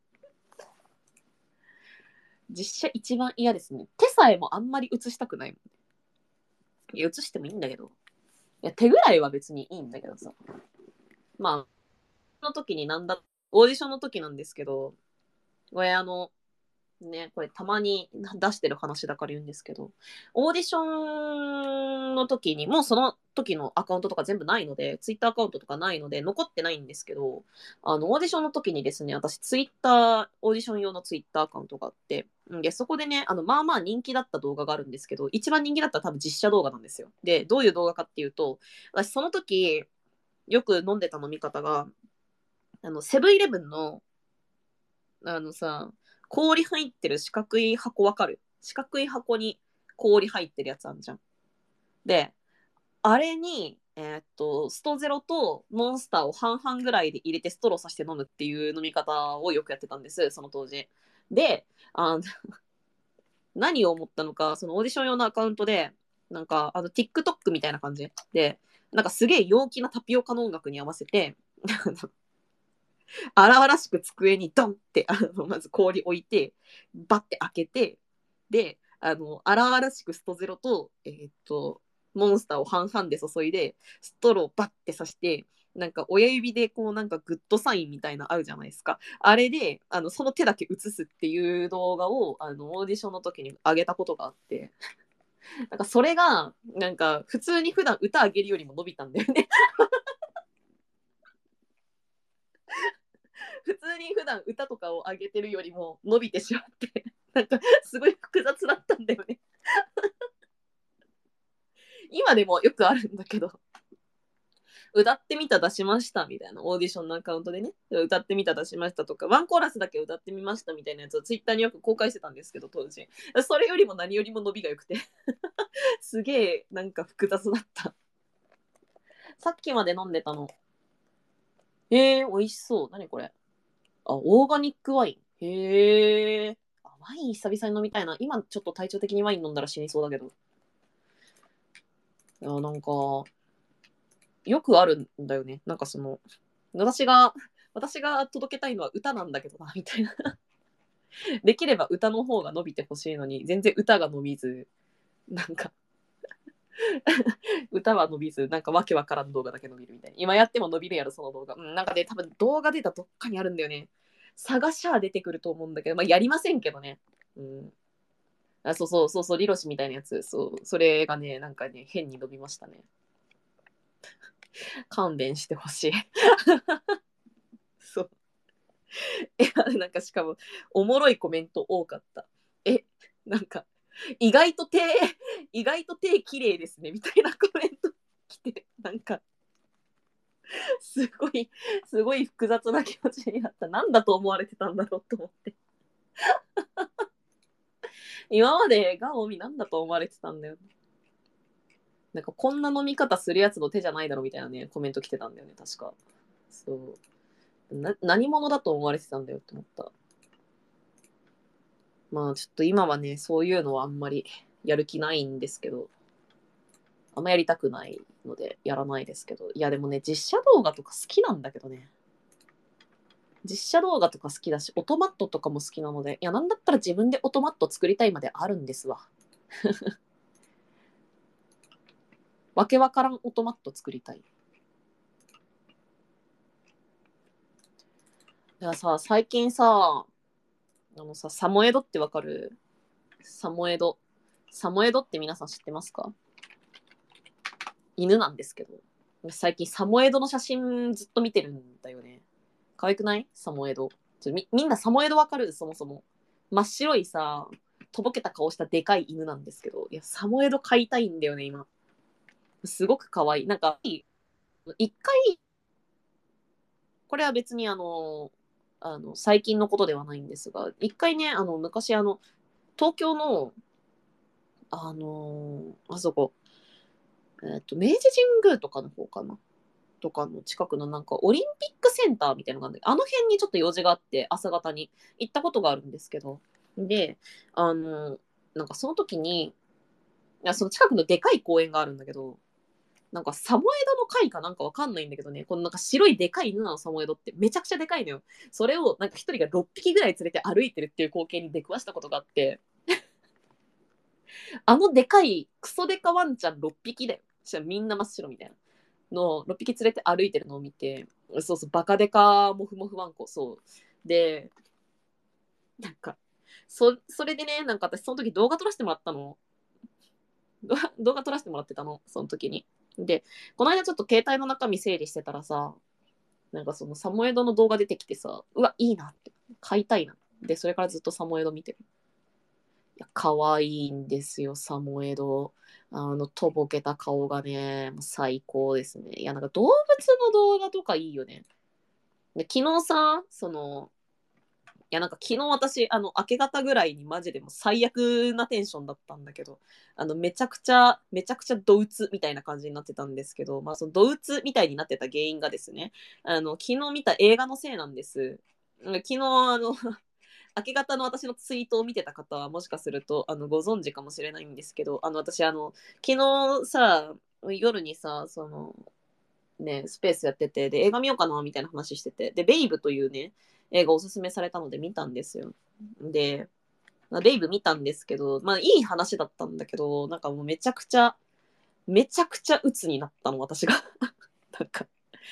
実写一番嫌ですね。手さえもあんまり映したくないもん。いや、映してもいいんだけど。いや、手ぐらいは別にいいんだけどさ。まあ、の時にオーディションの時なんですけど、これこれたまに出してる話だから言うんですけど、オーディションの時に、もうその時のアカウントとか全部ないので、ツイッターアカウントとかないので、残ってないんですけど、オーディションの時にですね、私ツイッター、オーディション用のツイッターアカウントがあって、で、そこでね、まあまあ人気だった動画があるんですけど、一番人気だったら多分実写動画なんですよ。で、どういう動画かっていうと、私その時、よく飲んでた飲み方が、 セブンイレブンの、さ、氷入ってる四角い箱わかる？四角い箱に氷入ってるやつあるじゃん。で、あれに、ストゼロとモンスターを半々ぐらいで入れてストローさせて飲むっていう飲み方をよくやってたんです、その当時。で、何を思ったのか、そのオーディション用のアカウントで、なんか、TikTok みたいな感じで、なんかすげえ陽気なタピオカの音楽に合わせて、荒々しく机にドンってまず氷置いてバッて開けて、で荒々しくストゼロとモンスターを半々で注いでストローバッて刺して、なんか親指でこうなんかグッドサインみたいなあるじゃないですか。あれでその手だけ映すっていう動画をオーディションの時に上げたことがあって、なんかそれがなんか普通に普段歌上げるよりも伸びたんだよね。普通に普段歌とかを上げてるよりも伸びてしまってなんかすごい複雑だったんだよね。今でもよくあるんだけど、歌ってみた出しましたみたいな、オーディションのアカウントでね、歌ってみた出しましたとかワンコーラスだけ歌ってみましたみたいなやつをツイッターによく公開してたんですけど、当時それよりも何よりも伸びが良くてすげえなんか複雑だった。さっきまで飲んでたの。美味しそう。何これ？オーガニックワイン。へえ。ワイン久々に飲みたいな。今ちょっと体調的にワイン飲んだら死にそうだけど。いや、なんか、よくあるんだよね。なんか私が、私が届けたいのは歌なんだけどな、みたいな。できれば歌の方が伸びてほしいのに、全然歌が伸びず、なんか歌は伸びず、なんかわけわからん動画だけ伸びるみたいな。今やっても伸びるやろ、その動画。なんかね、多分動画出たどっかにあるんだよね。探しゃ出てくると思うんだけど、まあ、やりませんけどね。うん。そうそうそうそう、リロシみたいなやつ。そう、それがね、なんかね、変に伸びましたね。勘弁してほしい。そう。なんかしかも、おもろいコメント多かった。なんか、意外と手、意外と手綺麗ですね、みたいなコメント来て、なんか、すごい、すごい複雑な気持ちになった。なんだと思われてたんだろうと思って。今までガオミなんだと思われてたんだよ。なんかこんな飲み方するやつの手じゃないだろみたいなね、コメント来てたんだよね、確か。そう。何者だと思われてたんだよって思った。まあちょっと今はね、そういうのはあんまりやる気ないんですけど、あんまやりたくないのでやらないですけど、いやでもね、実写動画とか好きなんだけどね。実写動画とか好きだし、オトマットとかも好きなので、いや、なんだったら自分でオトマット作りたいまであるんですわ。わけわからんオトマット作りたい。いやさ、最近さ、サモエドってわかる？サモエド。サモエドって皆さん知ってますか？犬なんですけど。最近サモエドの写真ずっと見てるんだよね。可愛くない？サモエド。みんなサモエドわかる？そもそも。真っ白いさ、とぼけた顔したでかい犬なんですけど、いや、サモエド飼いたいんだよね、今。すごく可愛い。なんか、一回、これは別に最近のことではないんですが、一回ね、昔東京の、あそこ、明治神宮とかの方かなとかの近くのなんかオリンピックセンターみたいなのがあるんで、あの辺にちょっと用事があって朝方に行ったことがあるんですけど、で、なんかその時に、いやその近くのでかい公園があるんだけど、なんかサモエドの貝かなんかわかんないんだけどね、このなんか白いでかい犬なのサモエドってめちゃくちゃでかいのよ。それをなんか一人が6匹ぐらい連れて歩いてるっていう光景に出くわしたことがあって、でかいクソデカワンちゃん6匹だよ。みんな真っ白みたいな。の6匹連れて歩いてるのを見て、そうそう、バカデカモフモフワンコ、そう。で、なんか、それでね、なんか私その時動画撮らせてもらったの。動画撮らせてもらってたの、その時に。で、この間ちょっと携帯の中身整理してたらさ、なんかそのサモエドの動画出てきてさ、うわ、いいなって、買いたいな。で、それからずっとサモエド見てる。いや、可愛いんですよ、サモエド。とぼけた顔がね、最高ですね。いや、なんか動物の動画とかいいよね。 で、昨日さ、いやなんか昨日私、明け方ぐらいにマジでもう最悪なテンションだったんだけど、めちゃくちゃドうつみたいな感じになってたんですけど、まあそのドうつみたいになってた原因がですね、昨日見た映画のせいなんです。昨日、明け方の私のツイートを見てた方はもしかすると、ご存知かもしれないんですけど、私、昨日さ、夜にさ、ね、スペースやってて、で、映画見ようかなみたいな話してて、で、ベイブというね、映画おすすめされたので見たんですよ。で、まあ、ベイブ見たんですけど、まあいい話だったんだけど、なんかもうめちゃくちゃ鬱になったの、私が。なんか、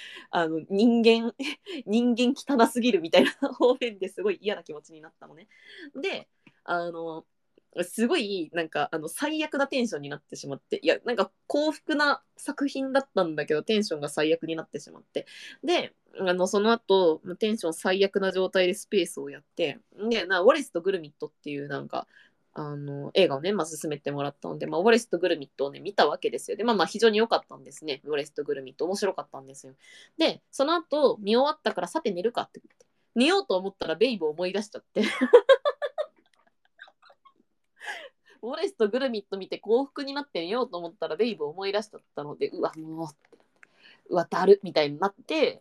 人間汚すぎるみたいな方面ですごい嫌な気持ちになったのね。で、あの、すごい、なんか、最悪なテンションになってしまって、いや、なんか、幸福な作品だったんだけど、テンションが最悪になってしまって。で、その後、テンション最悪な状態でスペースをやって、で、ウォレスとグルミットっていう、なんか、映画をね、まあ、進めてもらったので、まあ、ウォレスとグルミットをね、見たわけですよ。で、まあ、非常に良かったんですね。ウォレスとグルミット、面白かったんですよ。で、その後、見終わったから、さて寝るかって言って。寝ようと思ったら、ベイブを思い出しちゃって。ウォレスとグルミット見て幸福になって寝ようと思ったらベイブを思い出しちゃったので、うわ、もう、うわ、だるみたいになって、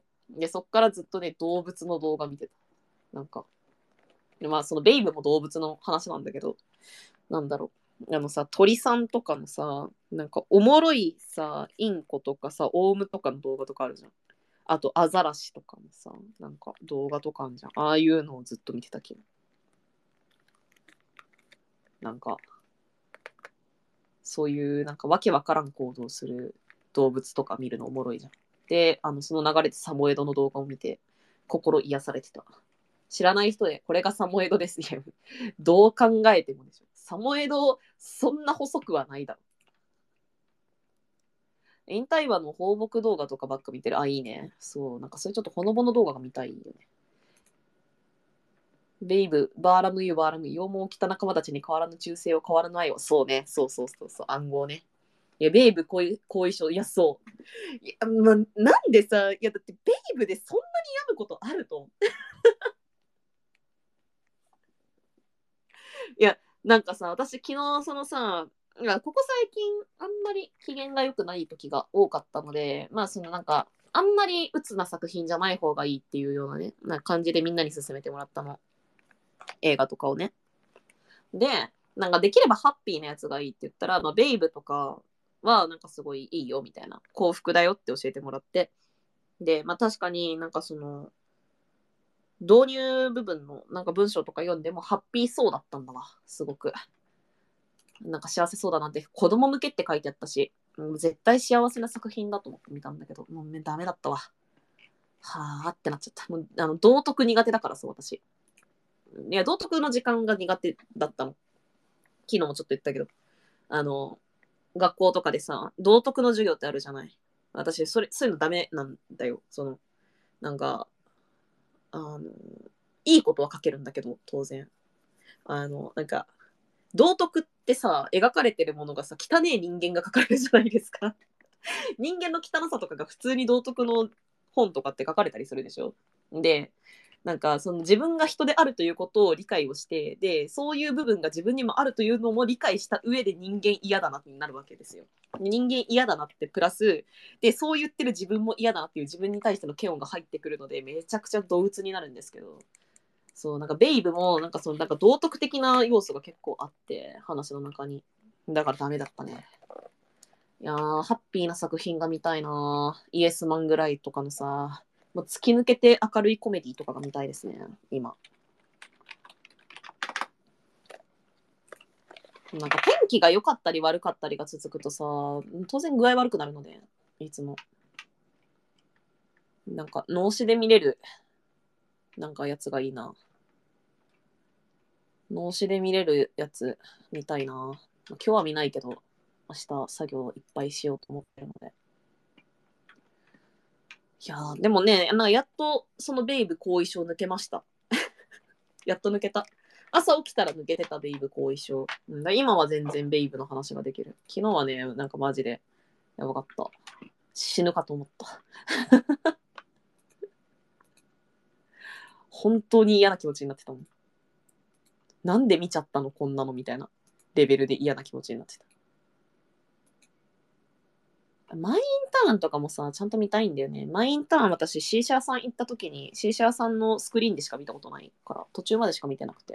で、そっからずっとね、動物の動画見てた。なんか、でまあ、そのベイブも動物の話なんだけど、なんだろう。さ、鳥さんとかのさ、なんかおもろいさ、インコとかさ、オウムとかの動画とかあるじゃん。あと、アザラシとかのさ、なんか動画とかあるじゃん。ああいうのをずっと見てたけど。なんか、そういうなんかわけわからん行動する動物とか見るのおもろいじゃん。で、その流れでサモエドの動画を見て、心癒されてた。知らない人で、これがサモエドですよ。どう考えてもでしょ。サモエド、そんな細くはないだろ。引退馬の放牧動画とかばっか見てる。あ、いいね。そう、なんかそれちょっとほのぼの動画が見たいよね。ベイブ、バーラムユ、バーラムユ、羊毛を着た仲間たちに変わらぬ忠誠を変わらぬ愛を。そうね。そう、暗号ね。いや、ベイブ後遺症。いや、そう。いや、まあ、なんでさ、いや、だってベイブでそんなに病むことあると。いや、なんかさ、私昨日そのさ、いやここ最近あんまり機嫌が良くない時が多かったので、まあそのなんか、あんまり鬱な作品じゃない方がいいっていうようなね、な感じでみんなに勧めてもらったの。映画とかをね。で、なんかできればハッピーなやつがいいって言ったら、まあ、ベイブとかはなんかすごいいいよみたいな。幸福だよって教えてもらって。で、まあ確かになんか導入部分のなんか文章とか読んでもハッピーそうだったんだわ。すごく。なんか幸せそうだなって子供向けって書いてあったし、もう絶対幸せな作品だと思って見たんだけど、もうね、ダメだったわ。はあってなっちゃった。もう道徳苦手だからそう、私。いや、道徳の時間が苦手だったの。昨日もちょっと言ったけど。あの、学校とかでさ、道徳の授業ってあるじゃない。私、そういうのダメなんだよ。なんか、あの、いいことは書けるんだけど、当然。なんか、道徳ってさ、描かれてるものがさ、汚ねえ人間が書かれるじゃないですか。人間の汚さとかが普通に道徳の本とかって書かれたりするでしょ。で、なんかその自分が人であるということを理解をして、で、そういう部分が自分にもあるというのも理解した上で人間嫌だなってなるわけですよ。人間嫌だなってプラス、で、そう言ってる自分も嫌だなっていう自分に対しての嫌悪が入ってくるので、めちゃくちゃ動物になるんですけど、そう、なんかベイブも、なんかなんか道徳的な要素が結構あって、話の中に。だからダメだったね。いやー、ハッピーな作品が見たいな。イエスマンぐらいとかのさ、もう突き抜けて明るいコメディとかが見たいですね、今。なんか天気が良かったり悪かったりが続くとさ、当然具合悪くなるので、いつも。なんか脳死で見れる、なんかやつがいいな。脳死で見れるやつ見たいな。今日は見ないけど、明日作業いっぱいしようと思ってるので。いやー、でもね、なんかやっとそのベイブ後遺症抜けました。やっと抜けた。朝起きたら抜けてたベイブ後遺症。今は全然ベイブの話ができる。昨日はね、なんかマジでやばかった。死ぬかと思った。 本当に嫌な気持ちになってたもん。なんで見ちゃったのこんなのみたいなレベルで嫌な気持ちになってた。マインターンとかもさ、ちゃんと見たいんだよね。マインターン私、シーシャーさん行った時に、シーシャーさんのスクリーンでしか見たことないから、途中までしか見てなくて。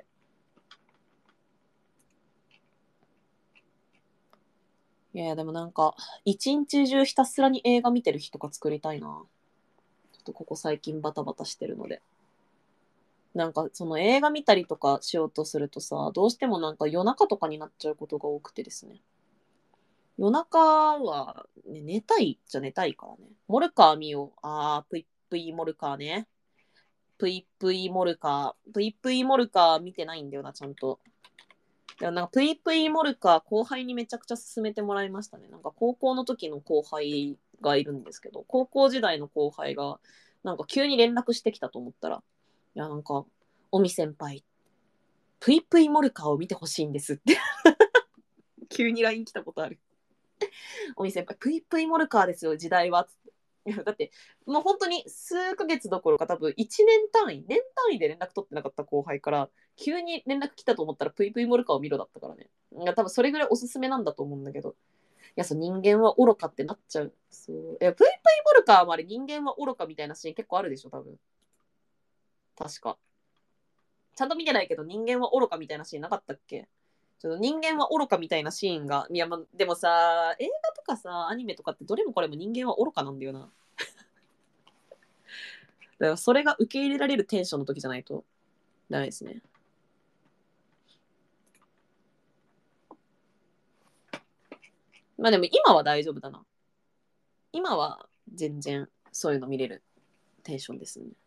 いや、でもなんか、一日中ひたすらに映画見てる日とか作りたいな。ちょっとここ最近バタバタしてるので。なんか、その映画見たりとかしようとするとさ、どうしてもなんか夜中とかになっちゃうことが多くてですね。夜中は、ね、寝たいじゃ寝たいからね。モルカー見よう。プイプイモルカーね。プイプイモルカー。プイプイモルカー見てないんだよな、ちゃんと。でもなんかプイプイモルカー後輩にめちゃくちゃ勧めてもらいましたね。なんか高校の時の後輩がいるんですけど、高校時代の後輩がなんか急に連絡してきたと思ったら、いやなんか、尾身先輩、プイプイモルカーを見てほしいんですって急に LINE 来たことある。尾身先輩、プイプイモルカーですよ、時代は。つって。いやだって、もう本当に数ヶ月どころか多分1年単位、年単位で連絡取ってなかった後輩から、急に連絡来たと思ったらプイプイモルカーを見ろだったからね。いや多分それぐらいおすすめなんだと思うんだけど。いや、そう、人間は愚かってなっちゃう。そう。いや、プイプイモルカーもあれ人間は愚かみたいなシーン結構あるでしょ、多分。確か。ちゃんと見てないけど人間は愚かみたいなシーンなかったっけ？ちょっと人間は愚かみたいなシーンが、いや、ま、でもさ、映画とかさ、アニメとかってどれもこれも人間は愚かなんだよな。だからそれが受け入れられるテンションの時じゃないとダメですね。まあでも今は大丈夫だな。今は全然そういうの見れるテンションですね。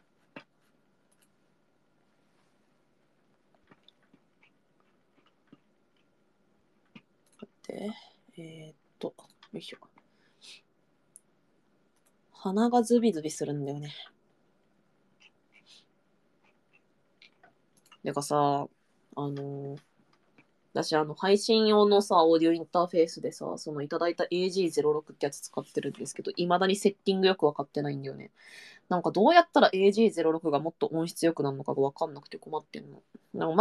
で、よいしょ。鼻がズビズビするんだよね。てかさ、私配信用のさ、オーディオインターフェースでさ、そのいただいた AG06 ってやつ使ってるんですけど、未だにセッティングよくわかってないんだよね。なんかどうやったら AG06 がもっと音質良くなるのかがわかんなくて困ってんの。なんか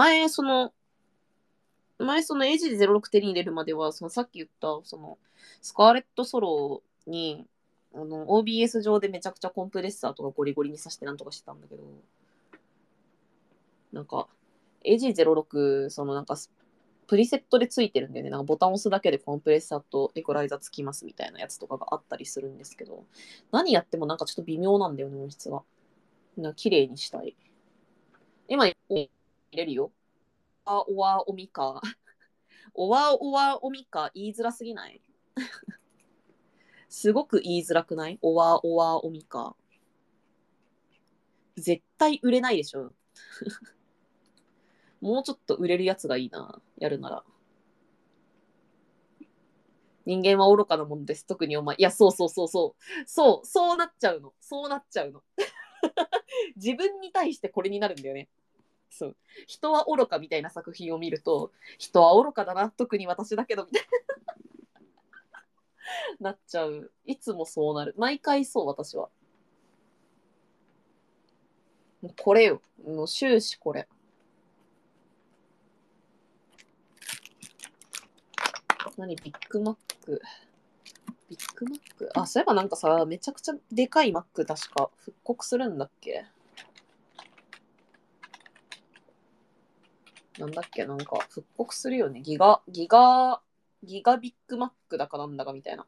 前その AG06 手に入れるまでは、そのさっき言った、その、スカーレットソロに、OBS 上でめちゃくちゃコンプレッサーとかゴリゴリにさしてなんとかしてたんだけど、なんか、AG06、そのなんか、プリセットでついてるんだよね。なんかボタン押すだけでコンプレッサーとエコライザーつきますみたいなやつとかがあったりするんですけど、何やってもなんかちょっと微妙なんだよね、音質が。なんか綺麗にしたい。今入れるよ。おわおみか。おわおわおみか言いづらすぎない？すごく言いづらくない？おわおわおみか。絶対売れないでしょ。もうちょっと売れるやつがいいな。やるなら。人間は愚かなものです。特にお前。いや、そうそうそうそう。そうなっちゃうの。そうなっちゃうの。自分に対してこれになるんだよね。そう。人は愚かみたいな作品を見ると、人は愚かだな。特に私だけど、みたいになっちゃう。いつもそうなる。毎回そう、私は。もうこれよ。もう終始これ。何ビッグマック。ビッグマック。あ、そういえばなんかさ、めちゃくちゃでかいマック確か復刻するんだっけ？なんだっけ？なんか復刻するよね。ギガビッグマックだかなんだかみたいな。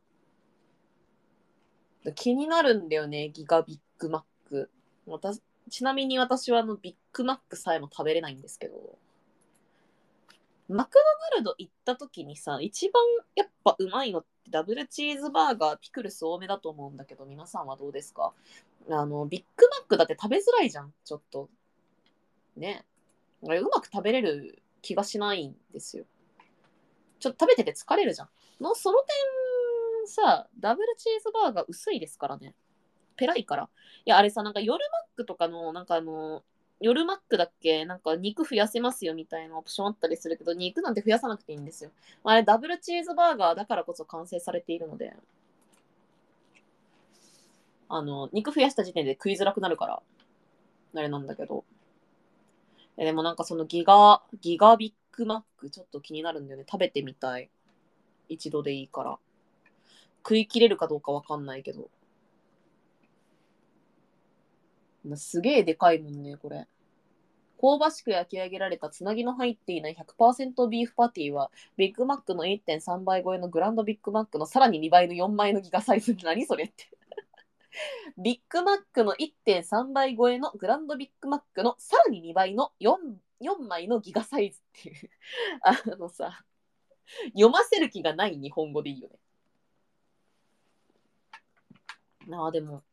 気になるんだよね、ギガビッグマック。ちなみに私はビッグマックさえも食べれないんですけど、マクドナルド行った時にさ、一番やっぱうまいのってダブルチーズバーガー、ピクルス多めだと思うんだけど、皆さんはどうですか？ビッグマックだって食べづらいじゃん、ちょっと。ね。あれうまく食べれる気がしないんですよ。ちょっと食べてて疲れるじゃん。その点さ、ダブルチーズバーガー薄いですからね。ペラいから。いや、あれさ、なんか夜マックとかの、なんか夜マックだっけなんか肉増やせますよみたいなオプションあったりするけど、肉なんて増やさなくていいんですよ。あれ、ダブルチーズバーガーだからこそ完成されているので、肉増やした時点で食いづらくなるから。 あれなんだけど。でもなんかそのギガビッグマックちょっと気になるんだよね。食べてみたい。一度でいいから。食い切れるかどうかわかんないけど。すげえでかいもんね、これ。香ばしく焼き上げられたつなぎの入っていない 100% ビーフパティは、ビッグマックの 1.3 倍超えのグランドビッグマックのさらに2倍の4枚のギガサイズ。何それって。ビッグマックの1.3倍超えのグランドビッグマックのさらに2倍の4枚のギガサイズっていう。さ、読ませる気がない日本語でいいよね。でも。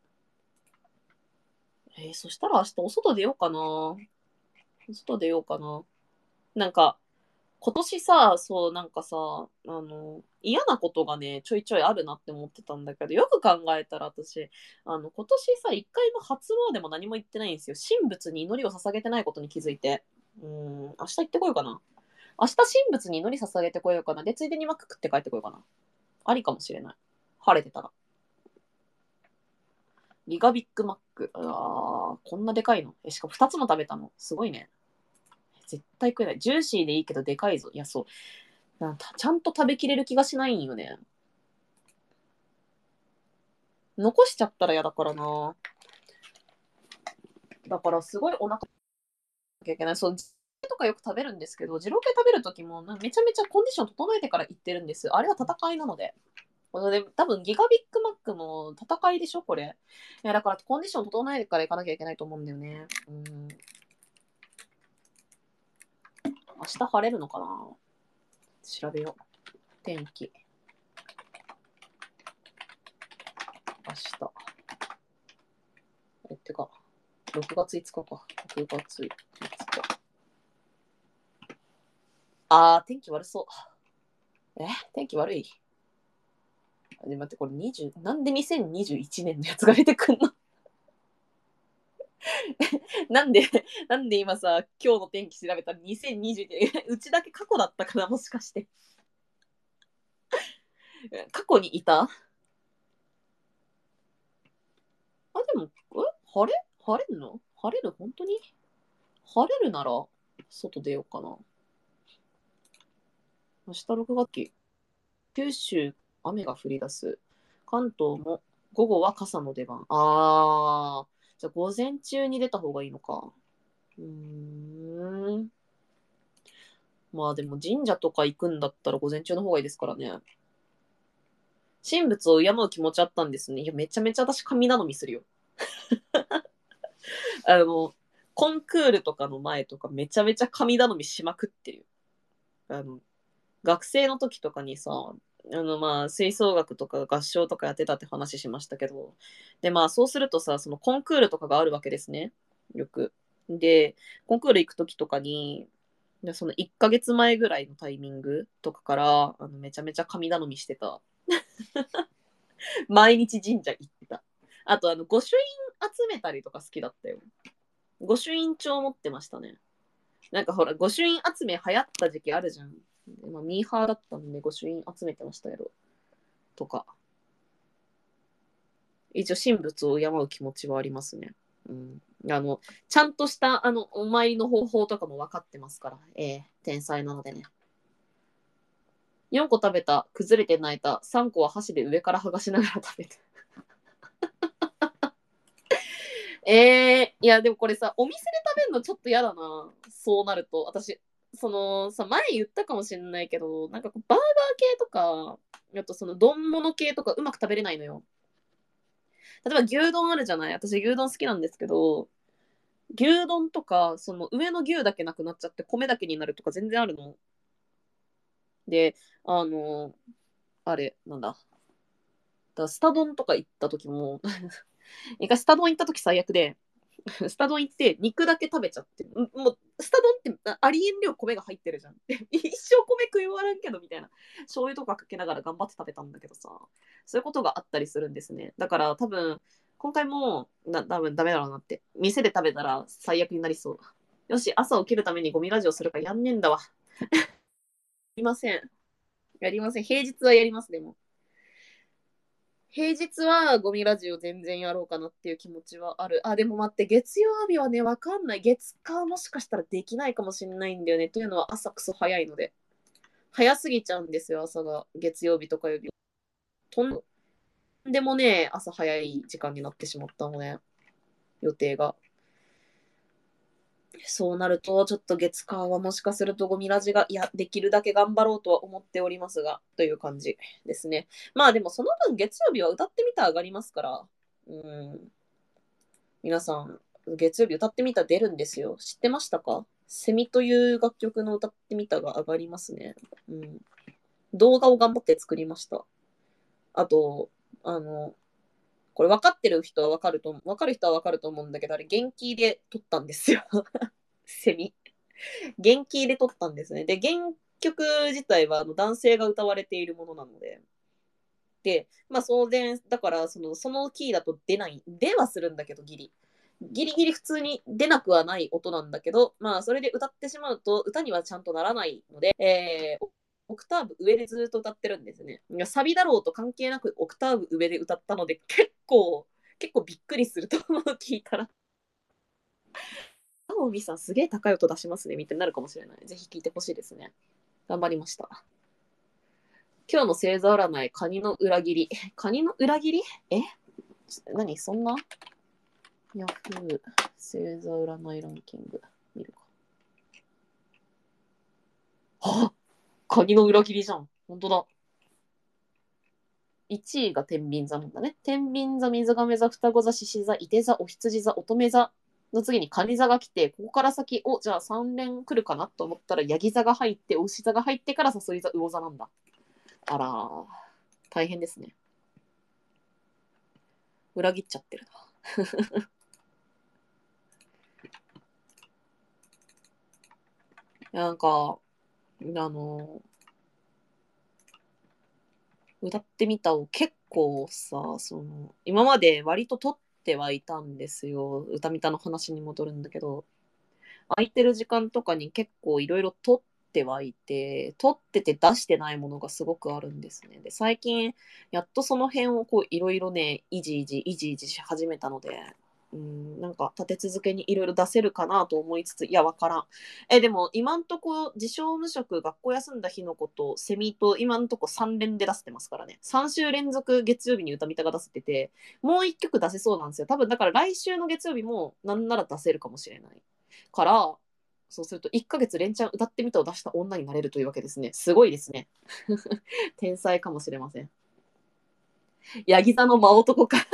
そしたら明日お外出ようかな。お外出ようかな。なんか、今年さ、そう、なんかさ、嫌なことがね、ちょいちょいあるなって思ってたんだけど、よく考えたら私、今年さ、一回も初詣も何も言ってないんですよ。神仏に祈りを捧げてないことに気づいて。明日行ってこようかな。明日神仏に祈り捧げてこようかな。で、ついでにマック食って帰ってこようかな。ありかもしれない。晴れてたら。ギガビッグマック。こんなでかいの。しかも2つも食べたの。すごいね。絶対食えない。ジューシーでいいけどでかいぞ。いや、そう。ちゃんと食べきれる気がしないんよね。残しちゃったら嫌だからな。だからすごいお腹なきゃいけない。そう、ジロ系とかよく食べるんですけど、ジロ系食べるときもめちゃめちゃコンディション整えてから行ってるんです。あれは戦いなので。で多分ギガビッグマックの戦いでしょこれ。いや、だからコンディション整えてから行かなきゃいけないと思うんだよね。明日晴れるのかな調べよう。天気。明日。てか、6月5日か。6月5日。天気悪そう。天気悪い。待って、これ20、なんで2021年のやつが出てくんのなんで今さ、今日の天気調べたら2021年、うちだけ過去だったかなもしかして。過去にいたでも、晴れるの晴れる本当に晴れるなら、外出ようかな。明日6月期。九州、雨が降り出す。関東も午後は傘の出番。じゃあ午前中に出た方がいいのか。まあでも神社とか行くんだったら午前中の方がいいですからね。神仏を敬う気持ちあったんですね。いや、めちゃめちゃ私神頼みするよ。コンクールとかの前とかめちゃめちゃ神頼みしまくってるよ。学生の時とかにさ、吹奏楽とか合唱とかやってたって話しましたけど、で、そうするとさ、そのコンクールとかがあるわけですね。よく。で、コンクール行く時とかに、その1ヶ月前ぐらいのタイミングとかから、めちゃめちゃ神頼みしてた。毎日神社行ってた。あと、御朱印集めたりとか好きだったよ。御朱印帳持ってましたね。なんかほら、御朱印集め流行った時期あるじゃん。ミーハーだったんで、御朱印集めてましたけど。とか。一応、神仏を敬う気持ちはありますね。ちゃんとした、お参りの方法とかも分かってますから。天才なのでね。4個食べた、崩れて泣いた、3個は箸で上から剥がしながら食べた。いや、でもこれさ、お店で食べるのちょっと嫌だな。そうなると。私、そのさ、前言ったかもしれないけど、なんかバーガー系とか、あとその丼物系とかうまく食べれないのよ。例えば牛丼あるじゃない私牛丼好きなんですけど、牛丼とか、その上の牛だけなくなっちゃって米だけになるとか全然あるの。で、あの、あれ、なんだ。スタ丼とか行った時も一回スタ丼行った時最悪で、スタ丼行って肉だけ食べちゃって、もうスタ丼ってありえん量米が入ってるじゃん。一生米食い終わらんけどみたいな。醤油とかかけながら頑張って食べたんだけどさ、そういうことがあったりするんですね。だから多分、今回も多分ダメだろうなって。店で食べたら最悪になりそう。よし、朝起きるためにゴミラジオするかやんねんだわ。やりません。やりません。平日はやります、でも。 平日はゴミラジオ全然やろうかなっていう気持ちはある。あ、でも待って、月曜日はね、わかんない。月火もしかしたらできないかもしれないんだよね。というのは朝クソ早いので。早すぎちゃうんですよ、朝が。月曜日とかより。とんでもね、朝早い時間になってしまったのね。予定が。そうなると、ちょっと月火はもしかするとゴミラジが、いや、できるだけ頑張ろうとは思っておりますが、という感じですね。まあでもその分月曜日は歌ってみた上がりますから、皆さん、月曜日歌ってみた出るんですよ。知ってましたか？セミという楽曲の歌ってみたが上がりますね。動画を頑張って作りました。あと、これ分かってる人は分かると、分かる人は分かると思うんだけど、あれ元気で撮ったんですよ。セミ。元気で撮ったんですね。で、原曲自体は男性が歌われているものなので、で、まあ、そうで、だから、そのキーだと出ない、出はするんだけど、ギリ。ギリギリ普通に出なくはない音なんだけど、まあ、それで歌ってしまうと、歌にはちゃんとならないので、オクターブ上でずっと歌ってるんですね。サビだろうと関係なくオクターブ上で歌ったので、結構びっくりすると思う、聞いたら。青海さんすげえ高い音出しますね、みたいになるかもしれない。ぜひ聞いてほしいですね。頑張りました。今日の星座占い、カニの裏切り。カニの裏切り？何そんなヤフー星座占いランキング見るか。あ、カニの裏切りじゃん。本当だ。1位が天秤座なんだね。天秤座、水亀座、双子座、獅子座、射手座、お羊座、乙女座の次に蟹座が来て、ここから先、じゃあ3連来るかなと思ったら、ヤギ座が入って、お牛座が入ってから誘い座、魚座なんだ。あらー、大変ですね。裏切っちゃってるな。なんか、歌ってみたを結構さ、今まで割と撮ってはいたんですよ。歌みたの話に戻るんだけど、空いてる時間とかに結構いろいろ撮ってはいて、撮ってて出してないものがすごくあるんですね。で、最近、やっとその辺をこういろいろね、いじいじし始めたので、なんか立て続けにいろいろ出せるかなと思いつつ、いや、わからん。でも今んとこ自称無職、学校休んだ日のこと、セミと今んとこ3連で出してますからね。3週連続月曜日に歌みたが出せてて、もう1曲出せそうなんですよ。多分だから来週の月曜日もなんなら出せるかもしれない。から、そうすると1ヶ月連チャン歌ってみたを出した女になれるというわけですね。すごいですね。天才かもしれません。ヤギ座の真男か。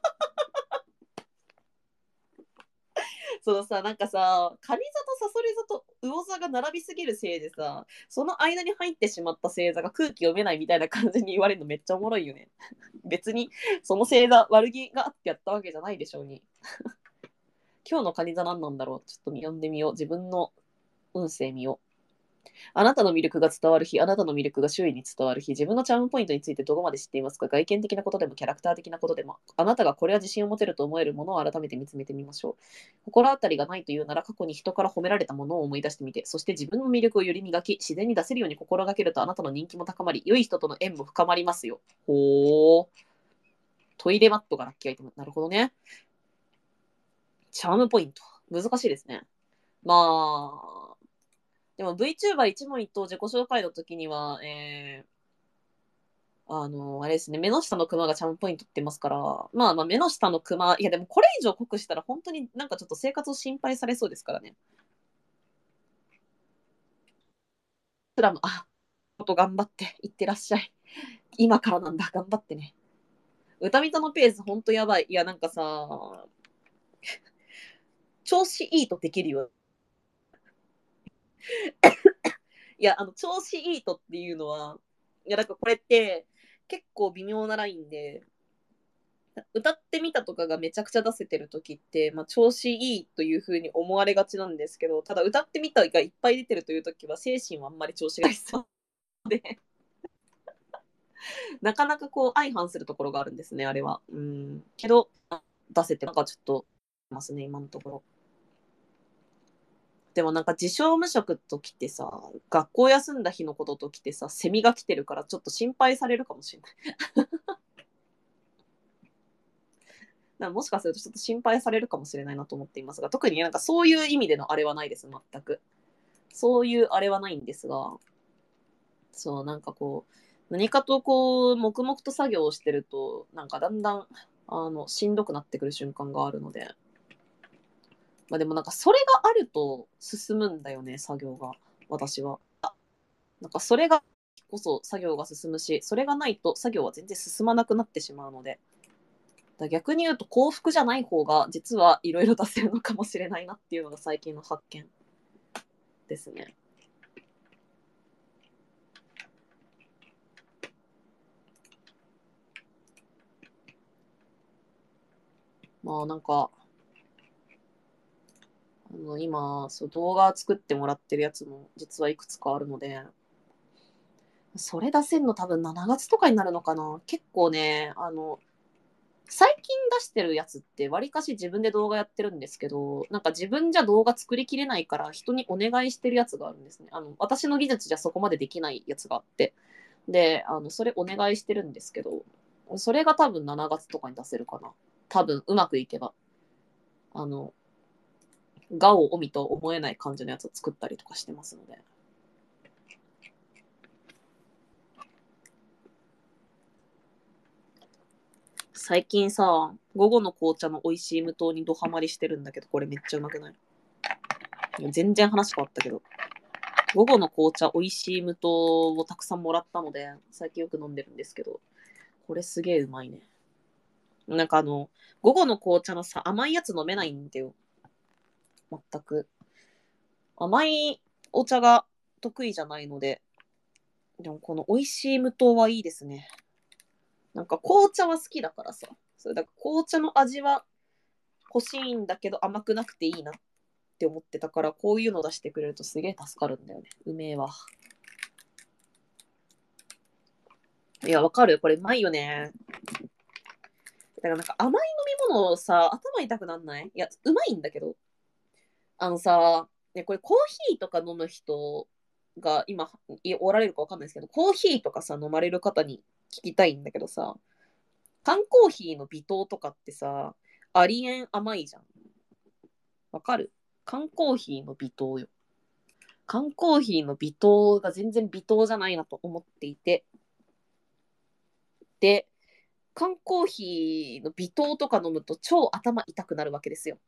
そのさ、なんかさ、カニ座とサソリ座と魚座が並びすぎるせいでさ、その間に入ってしまった星座が空気読めないみたいな感じに言われるのめっちゃおもろいよね。別に、その星座悪気があってやったわけじゃないでしょうに。今日のカニ座何なんだろう。ちょっと読んでみよう。自分の運勢見よう。あなたの魅力が伝わる日、あなたの魅力が周囲に伝わる日、自分のチャームポイントについてどこまで知っていますか？外見的なことでもキャラクター的なことでも、あなたがこれは自信を持てると思えるものを改めて見つめてみましょう。心当たりがないというなら過去に人から褒められたものを思い出してみて、そして自分の魅力をより磨き、自然に出せるように心がけるとあなたの人気も高まり、良い人との縁も深まりますよ。ほー。トイレマットがラッキーアイテム。なるほどね。チャームポイント。難しいですね。まあ、でも VTuber 一問一答自己紹介の時には、あれですね、目の下のクマがチャームポイントって言ってますから、まあまあ目の下のクマ、いやでもこれ以上濃くしたら本当になんかちょっと生活を心配されそうですからね。スラム、ちょっと頑張っていってらっしゃい。今からなんだ、頑張ってね。歌みたのペースほんとやばい。いやなんかさ、調子いいとできるよ。いや、調子いいとっていうのは、いやなんかこれって結構微妙なラインで、歌ってみたとかがめちゃくちゃ出せてる時って、まあ、調子いいというふうに思われがちなんですけど、ただ歌ってみたがいっぱい出てるという時は精神はあんまり調子がいいそうで、なかなかこう相反するところがあるんですね、あれは。けど、出せてなんかちょっとますね、今のところ。でもなんか自称無職ときてさ、学校休んだ日のことときてさ、セミが来てるからちょっと心配されるかもしれない。 らもしかするとちょっと心配されるかもしれないなと思っていますが、特になんかそういう意味でのあれはないです、全く。そういうあれはないんですが、そう、なんかこう、何かとこう、黙々と作業をしてると、なんかだんだん、しんどくなってくる瞬間があるので、まあでもなんかそれがあると進むんだよね、作業が。私は。なんかそれがこそ作業が進むし、それがないと作業は全然進まなくなってしまうので、だ逆に言うと幸福じゃない方が実はいろいろ出せるのかもしれないなっていうのが最近の発見ですね。まあなんか、今そう動画作ってもらってるやつも実はいくつかあるので、それ出せんの多分7月とかになるのかな。結構ね、最近出してるやつってわりかし自分で動画やってるんですけど、なんか自分じゃ動画作りきれないから人にお願いしてるやつがあるんですね。私の技術じゃそこまでできないやつがあって。で、それお願いしてるんですけど、それが多分7月とかに出せるかな。多分うまくいけば。あの、ガオオミと思えない感じのやつを作ったりとかしてますので。最近さ、午後の紅茶の美味しい無糖にドハマりしてるんだけど、これめっちゃうまくない？全然話変わったけど。午後の紅茶美味しい無糖をたくさんもらったので、最近よく飲んでるんですけど、これすげえうまいね。なんか午後の紅茶のさ、甘いやつ飲めないんだよ。全く。甘いお茶が得意じゃないので、でもこの美味しい無糖はいいですね。なんか紅茶は好きだからさ。それだから紅茶の味は欲しいんだけど甘くなくていいなって思ってたから、こういうの出してくれるとすげえ助かるんだよね。うめえわ。いや、わかるこれうまいよね。だからなんか甘い飲み物をさ、頭痛くなんない？いや、うまいんだけど。ね、これコーヒーとか飲む人が今おられるかわかんないですけど、コーヒーとかさ、飲まれる方に聞きたいんだけどさ、缶コーヒーの微糖とかってさ、ありえん甘いじゃん。わかる？缶コーヒーの微糖よ。缶コーヒーの微糖が全然微糖じゃないなと思っていて、で、缶コーヒーの微糖とか飲むと超頭痛くなるわけですよ。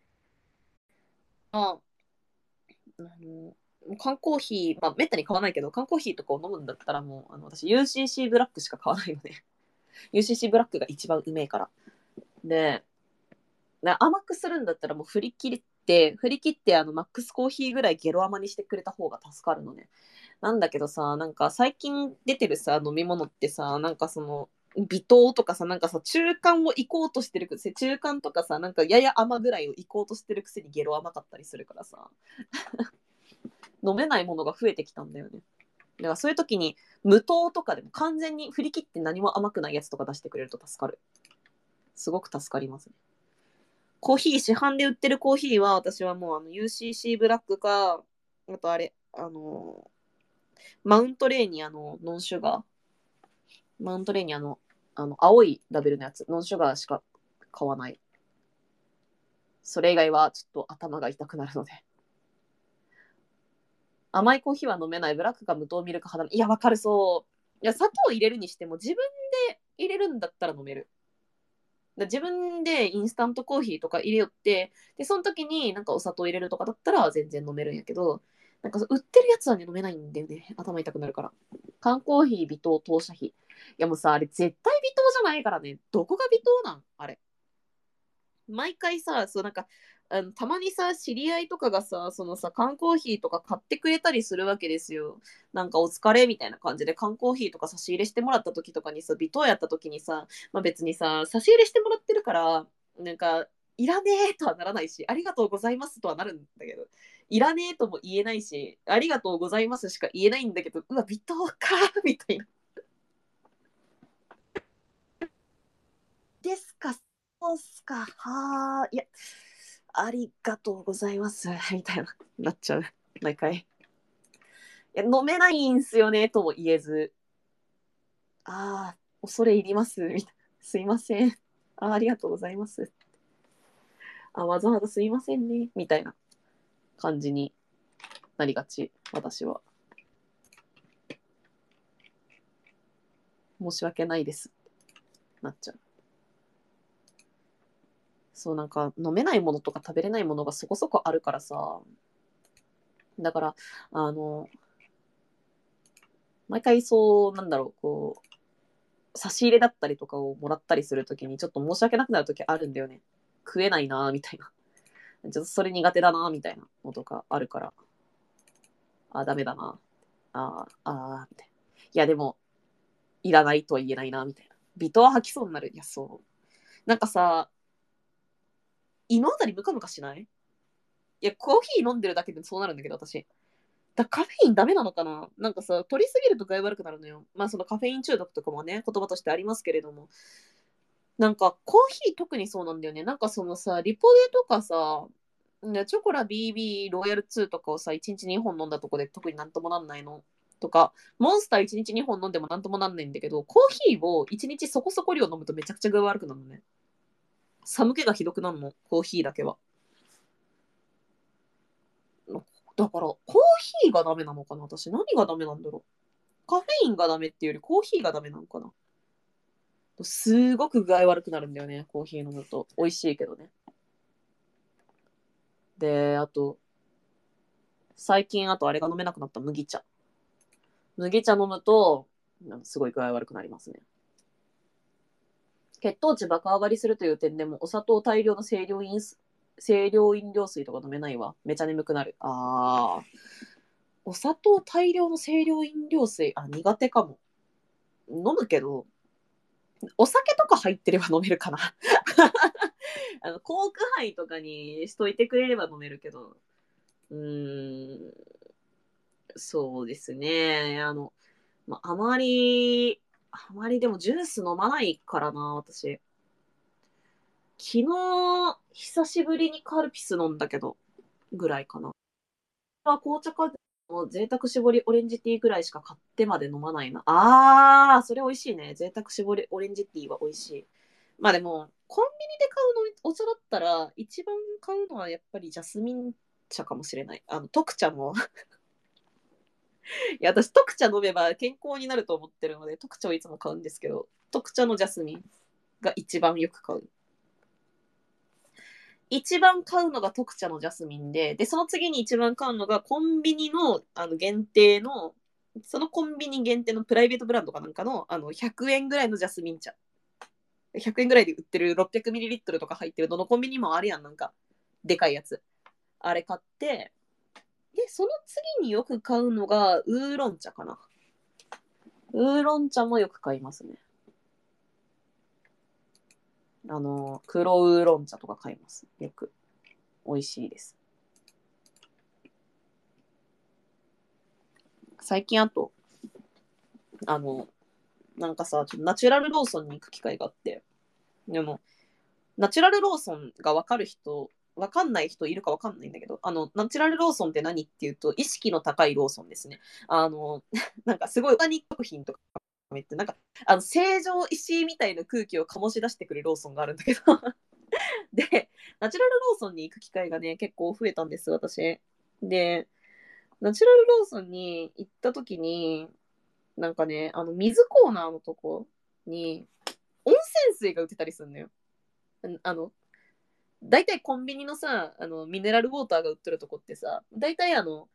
ああの缶コーヒー、まあ、めったに買わないけど、缶コーヒーとかを飲むんだったらもう、私 UCC ブラックしか買わないので、UCC ブラックが一番うめえから。で、甘くするんだったらもう振り切ってマックスコーヒーぐらいゲロ甘にしてくれた方が助かるのね。なんだけどさ、なんか最近出てるさ、飲み物ってさ、なんかその、微糖とかさ、なんかさ、中間を行こうとしてるくせ、中間とかさ、なんかやや甘ぐらいを行こうとしてるくせにゲロ甘かったりするからさ、飲めないものが増えてきたんだよね。だからそういう時に、無糖とかでも完全に振り切って何も甘くないやつとか出してくれると助かる。すごく助かりますね。コーヒー、市販で売ってるコーヒーは、私はもうUCC ブラックか、あとあれ、マウントレーニアのノンシュガー。マウントレーニアの、青いラベルのやつ、ノンシュガーしか買わない。それ以外はちょっと頭が痛くなるので。甘いコーヒーは飲めない。ブラックか無糖ミルク派だ。いや、わかるそう。いや、砂糖入れるにしても自分で入れるんだったら飲める。自分でインスタントコーヒーとか入れよって、で、その時になんかお砂糖入れるとかだったら全然飲めるんやけど、なんか売ってるやつはね、飲めないんだよね。頭痛くなるから。缶コーヒー微糖糖車比。いやもうさ、あれ絶対微糖じゃないからね。どこが微糖なんあれ。毎回さ、そうなんか、たまにさ、知り合いとかがさ、そのさ、缶コーヒーとか買ってくれたりするわけですよ。なんかお疲れみたいな感じで缶コーヒーとか差し入れしてもらった時とかにさ、微糖やった時にさ、まあ別にさ、差し入れしてもらってるから、なんか、いらねえとはならないし、ありがとうございますとはなるんだけど、いらねえとも言えないし、ありがとうございますしか言えないんだけど、うわ、微糖かみたいな。ですか、そうっすか、はあ、いや、ありがとうございます、みたいな、なっちゃう、毎回。いや、飲めないんすよね、とも言えず、ああ、恐れ入ります、みたいな。すいません。 ありがとうございます。わざわざすいませんね。みたいな感じになりがち、私は。申し訳ないです。なっちゃう。そう、なんか飲めないものとか食べれないものがそこそこあるからさ。だから、毎回そう、なんだろう、こう、差し入れだったりとかをもらったりするときにちょっと申し訳なくなるときあるんだよね。食えないなみたいな。ちょっとそれ苦手だなみたいなのとかあるから。ダメだな。って。いや、でも、いらないとは言えないなみたいな。微糖は吐きそうになる。いや、そう。なんかさ、胃のあたりムカムカしない？いや、コーヒー飲んでるだけでそうなるんだけど、私。カフェインダメなのかな？なんかさ、取りすぎると具合悪くなるのよ。まあ、そのカフェイン中毒とかもね、言葉としてありますけれども。なんか、コーヒー特にそうなんだよね。なんかそのさ、リポデとかさ、チョコラ BB ロイヤル2とかをさ、1日2本飲んだとこで特になんともなんないの。とか、モンスター1日2本飲んでもなんともなんないんだけど、コーヒーを1日そこそこ量飲むとめちゃくちゃ具合悪くなるのね。寒気がひどくなるの、コーヒーだけは。だから、コーヒーがダメなのかな？私、何がダメなんだろう。カフェインがダメっていうよりコーヒーがダメなのかな？すごく具合悪くなるんだよね、コーヒー飲むと。美味しいけどね。で、あと、最近あとあれが飲めなくなった麦茶。麦茶飲むと、すごい具合悪くなりますね。血糖値爆上がりするという点でも、お砂糖大量の清涼飲料水とか飲めないわ。めちゃ眠くなる。お砂糖大量の清涼飲料水、苦手かも。飲むけど、お酒とか入ってれば飲めるかな。コーク杯とかにしといてくれれば飲めるけど、そうですね。あまりでもジュース飲まないからな、私。昨日、久しぶりにカルピス飲んだけど、ぐらいかな。紅茶か、贅沢搾りオレンジティーぐらいしか買ってまで飲まないな。それ美味しいね。贅沢搾りオレンジティーは美味しい。まあでも、コンビニで買うのお茶だったら、一番買うのはやっぱりジャスミン茶かもしれない。特茶のいや、私、特茶飲めば健康になると思ってるので、特茶をいつも買うんですけど、特茶のジャスミンが一番よく買う。一番買うのが特茶のジャスミンで、その次に一番買うのがコンビニの限定の、そのコンビニ限定のプライベートブランドかなんかの100円ぐらいのジャスミン茶。100円ぐらいで売ってる 600ml とか入ってるどのコンビニもあるやん、なんか。でかいやつ。あれ買って、その次によく買うのがウーロン茶かな。ウーロン茶もよく買いますね。黒ウーロン茶とか買います。よく。美味しいです。最近あと、なんかさ、ちょっとナチュラルローソンに行く機会があって、でも、ナチュラルローソンがわかる人、わかんない人いるかわかんないんだけど、ナチュラルローソンって何っていうと、意識の高いローソンですね。なんかすごいオーガニック食品とかめっちゃ、なんか、成城石井みたいな空気を醸し出してくるローソンがあるんだけどで、ナチュラルローソンに行く機会がね、結構増えたんです、私。で、ナチュラルローソンに行った時に、なんかね、水コーナーのとこに、温泉水が売ってたりするのよ。大体コンビニのさ、ミネラルウォーターが売ってるとこってさ、大体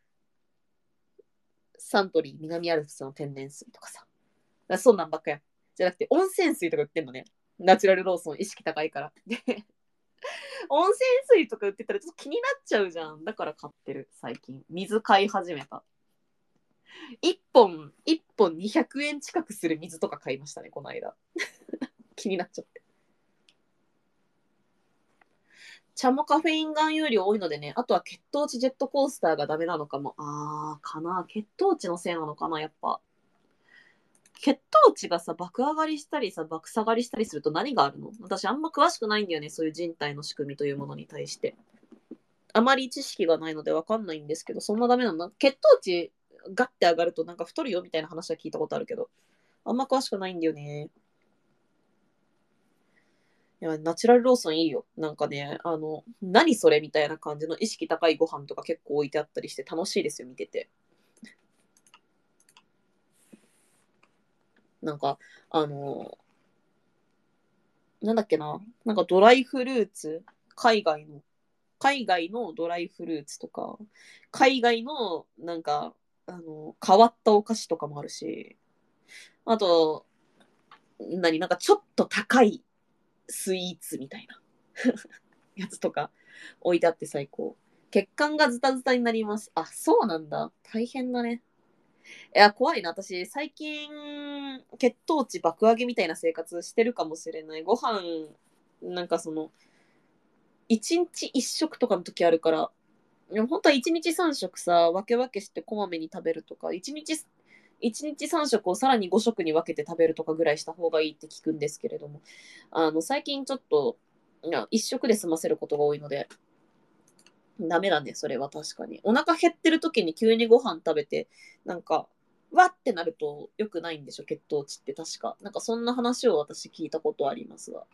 サントリー南アルプスの天然水とかさ、そんなんばっかや。じゃなくて、温泉水とか売ってんのね。ナチュラルローソン意識高いから。で、温泉水とか売ってたらちょっと気になっちゃうじゃん。だから買ってる、最近。水買い始めた。1本200円近くする水とか買いましたね、この間。気になっちゃって。茶もカフェイン含有量多いのでね、あとは血糖値ジェットコースターがダメなのかも。かな。血糖値のせいなのかな、やっぱ。血糖値がさ、爆上がりしたりさ、爆下がりしたりすると何があるの？私あんま詳しくないんだよね、そういう人体の仕組みというものに対して。あまり知識がないのでわかんないんですけど、そんなダメなの？血糖値ガッて上がるとなんか太るよみたいな話は聞いたことあるけど、あんま詳しくないんだよね。 いや、ナチュラルローソンいいよ。なんかね、何それみたいな感じの意識高いご飯とか結構置いてあったりして楽しいですよ、見てて。なんか、あの、なんだっけな。なんかドライフルーツ、海外の、海外のドライフルーツとか、海外のなんか、変わったお菓子とかもあるし、あと、なんかちょっと高いスイーツみたいなやつとか置いてあって最高。血管がズタズタになります。あ、そうなんだ。大変だね。いや、怖いな。私、最近、血糖値爆上げみたいな生活してるかもしれない。ご飯、なんか一日一食とかの時あるから、でも本当は一日三食さ、分け分けしてこまめに食べるとか、一日三食をさらに五食に分けて食べるとかぐらいした方がいいって聞くんですけれども、最近ちょっと、一食で済ませることが多いので、ダメだね、それは確かに。お腹減ってる時に急にご飯食べて、なんか、わってなると良くないんでしょ、血糖値って確か。なんかそんな話を私聞いたことありますが。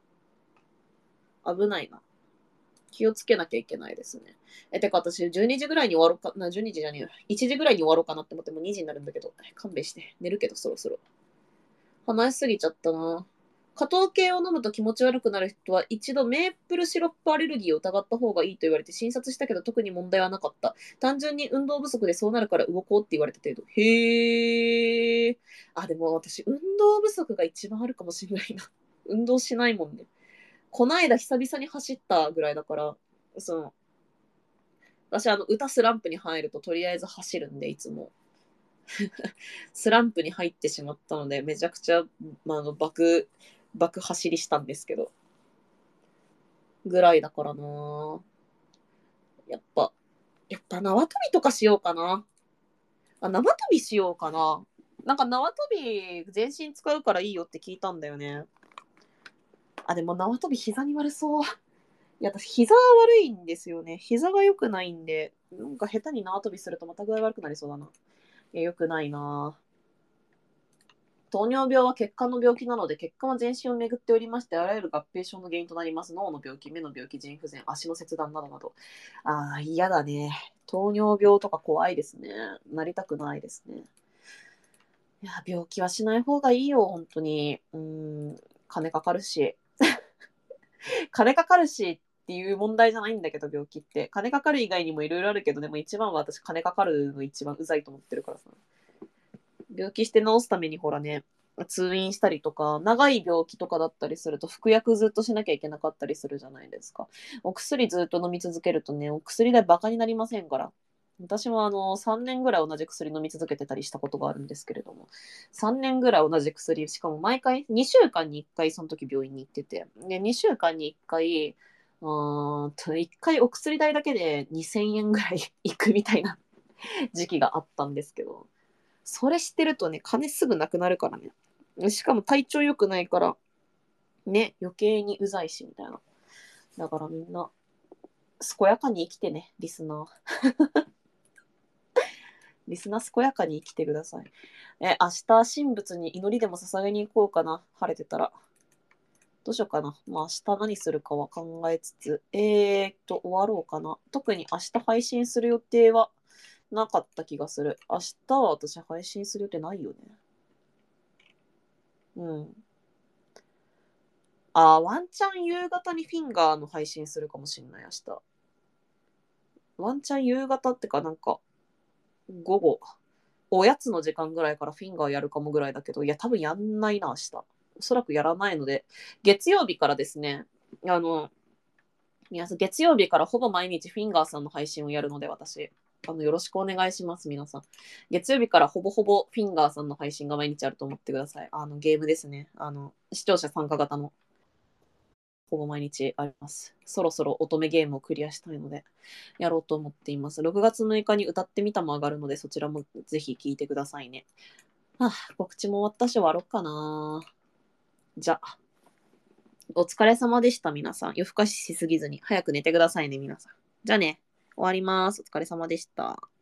危ないな。気をつけなきゃいけないですね。てか私、12時ぐらいに終わろうか12時じゃねえよ。1時ぐらいに終わろうかなって思っても2時になるんだけど、勘弁して。寝るけど、そろそろ。話しすぎちゃったな。加糖系を飲むと気持ち悪くなる人は一度メープルシロップアレルギーを疑った方がいいと言われて診察したけど特に問題はなかった。単純に運動不足でそうなるから動こうって言われた程度。へー。あ、でも私運動不足が一番あるかもしれないな。運動しないもんね。こないだ久々に走ったぐらいだから、私歌スランプに入るととりあえず走るんで、いつも。スランプに入ってしまったので、めちゃくちゃ、爆走りしたんですけど。ぐらいだからな。やっぱ、縄跳びとかしようかな。縄跳びしようかな。なんか縄跳び全身使うからいいよって聞いたんだよね。でも縄跳び膝に悪そう。いや、私膝悪いんですよね。膝が良くないんで、なんか下手に縄跳びするとまた具合悪くなりそうだな。いや、良くないな。糖尿病は血管の病気なので、血管は全身を巡っておりまして、あらゆる合併症の原因となります。脳の病気、目の病気、腎不全、足の切断などなど。嫌だね。糖尿病とか怖いですね。なりたくないですね。いや、病気はしない方がいいよ、本当に。金かかるし。金かかるしっていう問題じゃないんだけど、病気って。金かかる以外にもいろいろあるけど、でも一番は私金かかるの一番うざいと思ってるからさ。病気して治すためにほらね、通院したりとか、長い病気とかだったりすると服薬ずっとしなきゃいけなかったりするじゃないですか。お薬ずっと飲み続けるとね、お薬代バカになりませんから。私も3年ぐらい同じ薬飲み続けてたりしたことがあるんですけれども、3年ぐらい同じ薬、しかも毎回、2週間に1回その時病院に行ってて、で、2週間に1回、1回お薬代だけで2000円ぐらい行くみたいな時期があったんですけど、それしてるとね、金すぐなくなるからね。しかも体調良くないから、ね、余計にうざいし、みたいな。だからみんな、健やかに生きてね、リスナー。リスナー健やかに生きてください。明日神仏に祈りでも捧げに行こうかな。晴れてたら。どうしようかな。まあ明日何するかは考えつつ、終わろうかな。特に明日配信する予定はなかった気がする。明日は私配信する予定ないよね。うん。ワンチャン夕方にフィンガーの配信するかもしんない、明日。ワンチャン夕方ってかなんか、午後、おやつの時間ぐらいからフィンガーやるかもぐらいだけど、いや、多分やんないな、明日。おそらくやらないので、月曜日からですね、皆さん、月曜日からほぼ毎日フィンガーさんの配信をやるので、私、よろしくお願いします、皆さん。月曜日からほぼほぼフィンガーさんの配信が毎日あると思ってください。ゲームですね。視聴者参加型の。ほぼ毎日あります。そろそろ乙女ゲームをクリアしたいので、やろうと思っています。6月6日に歌ってみたも上がるので、そちらもぜひ聞いてくださいね。告知も終わったし終わろっかな。じゃあ、お疲れ様でした、皆さん。夜更かししすぎずに、早く寝てくださいね、皆さん。じゃあね、終わります。お疲れ様でした。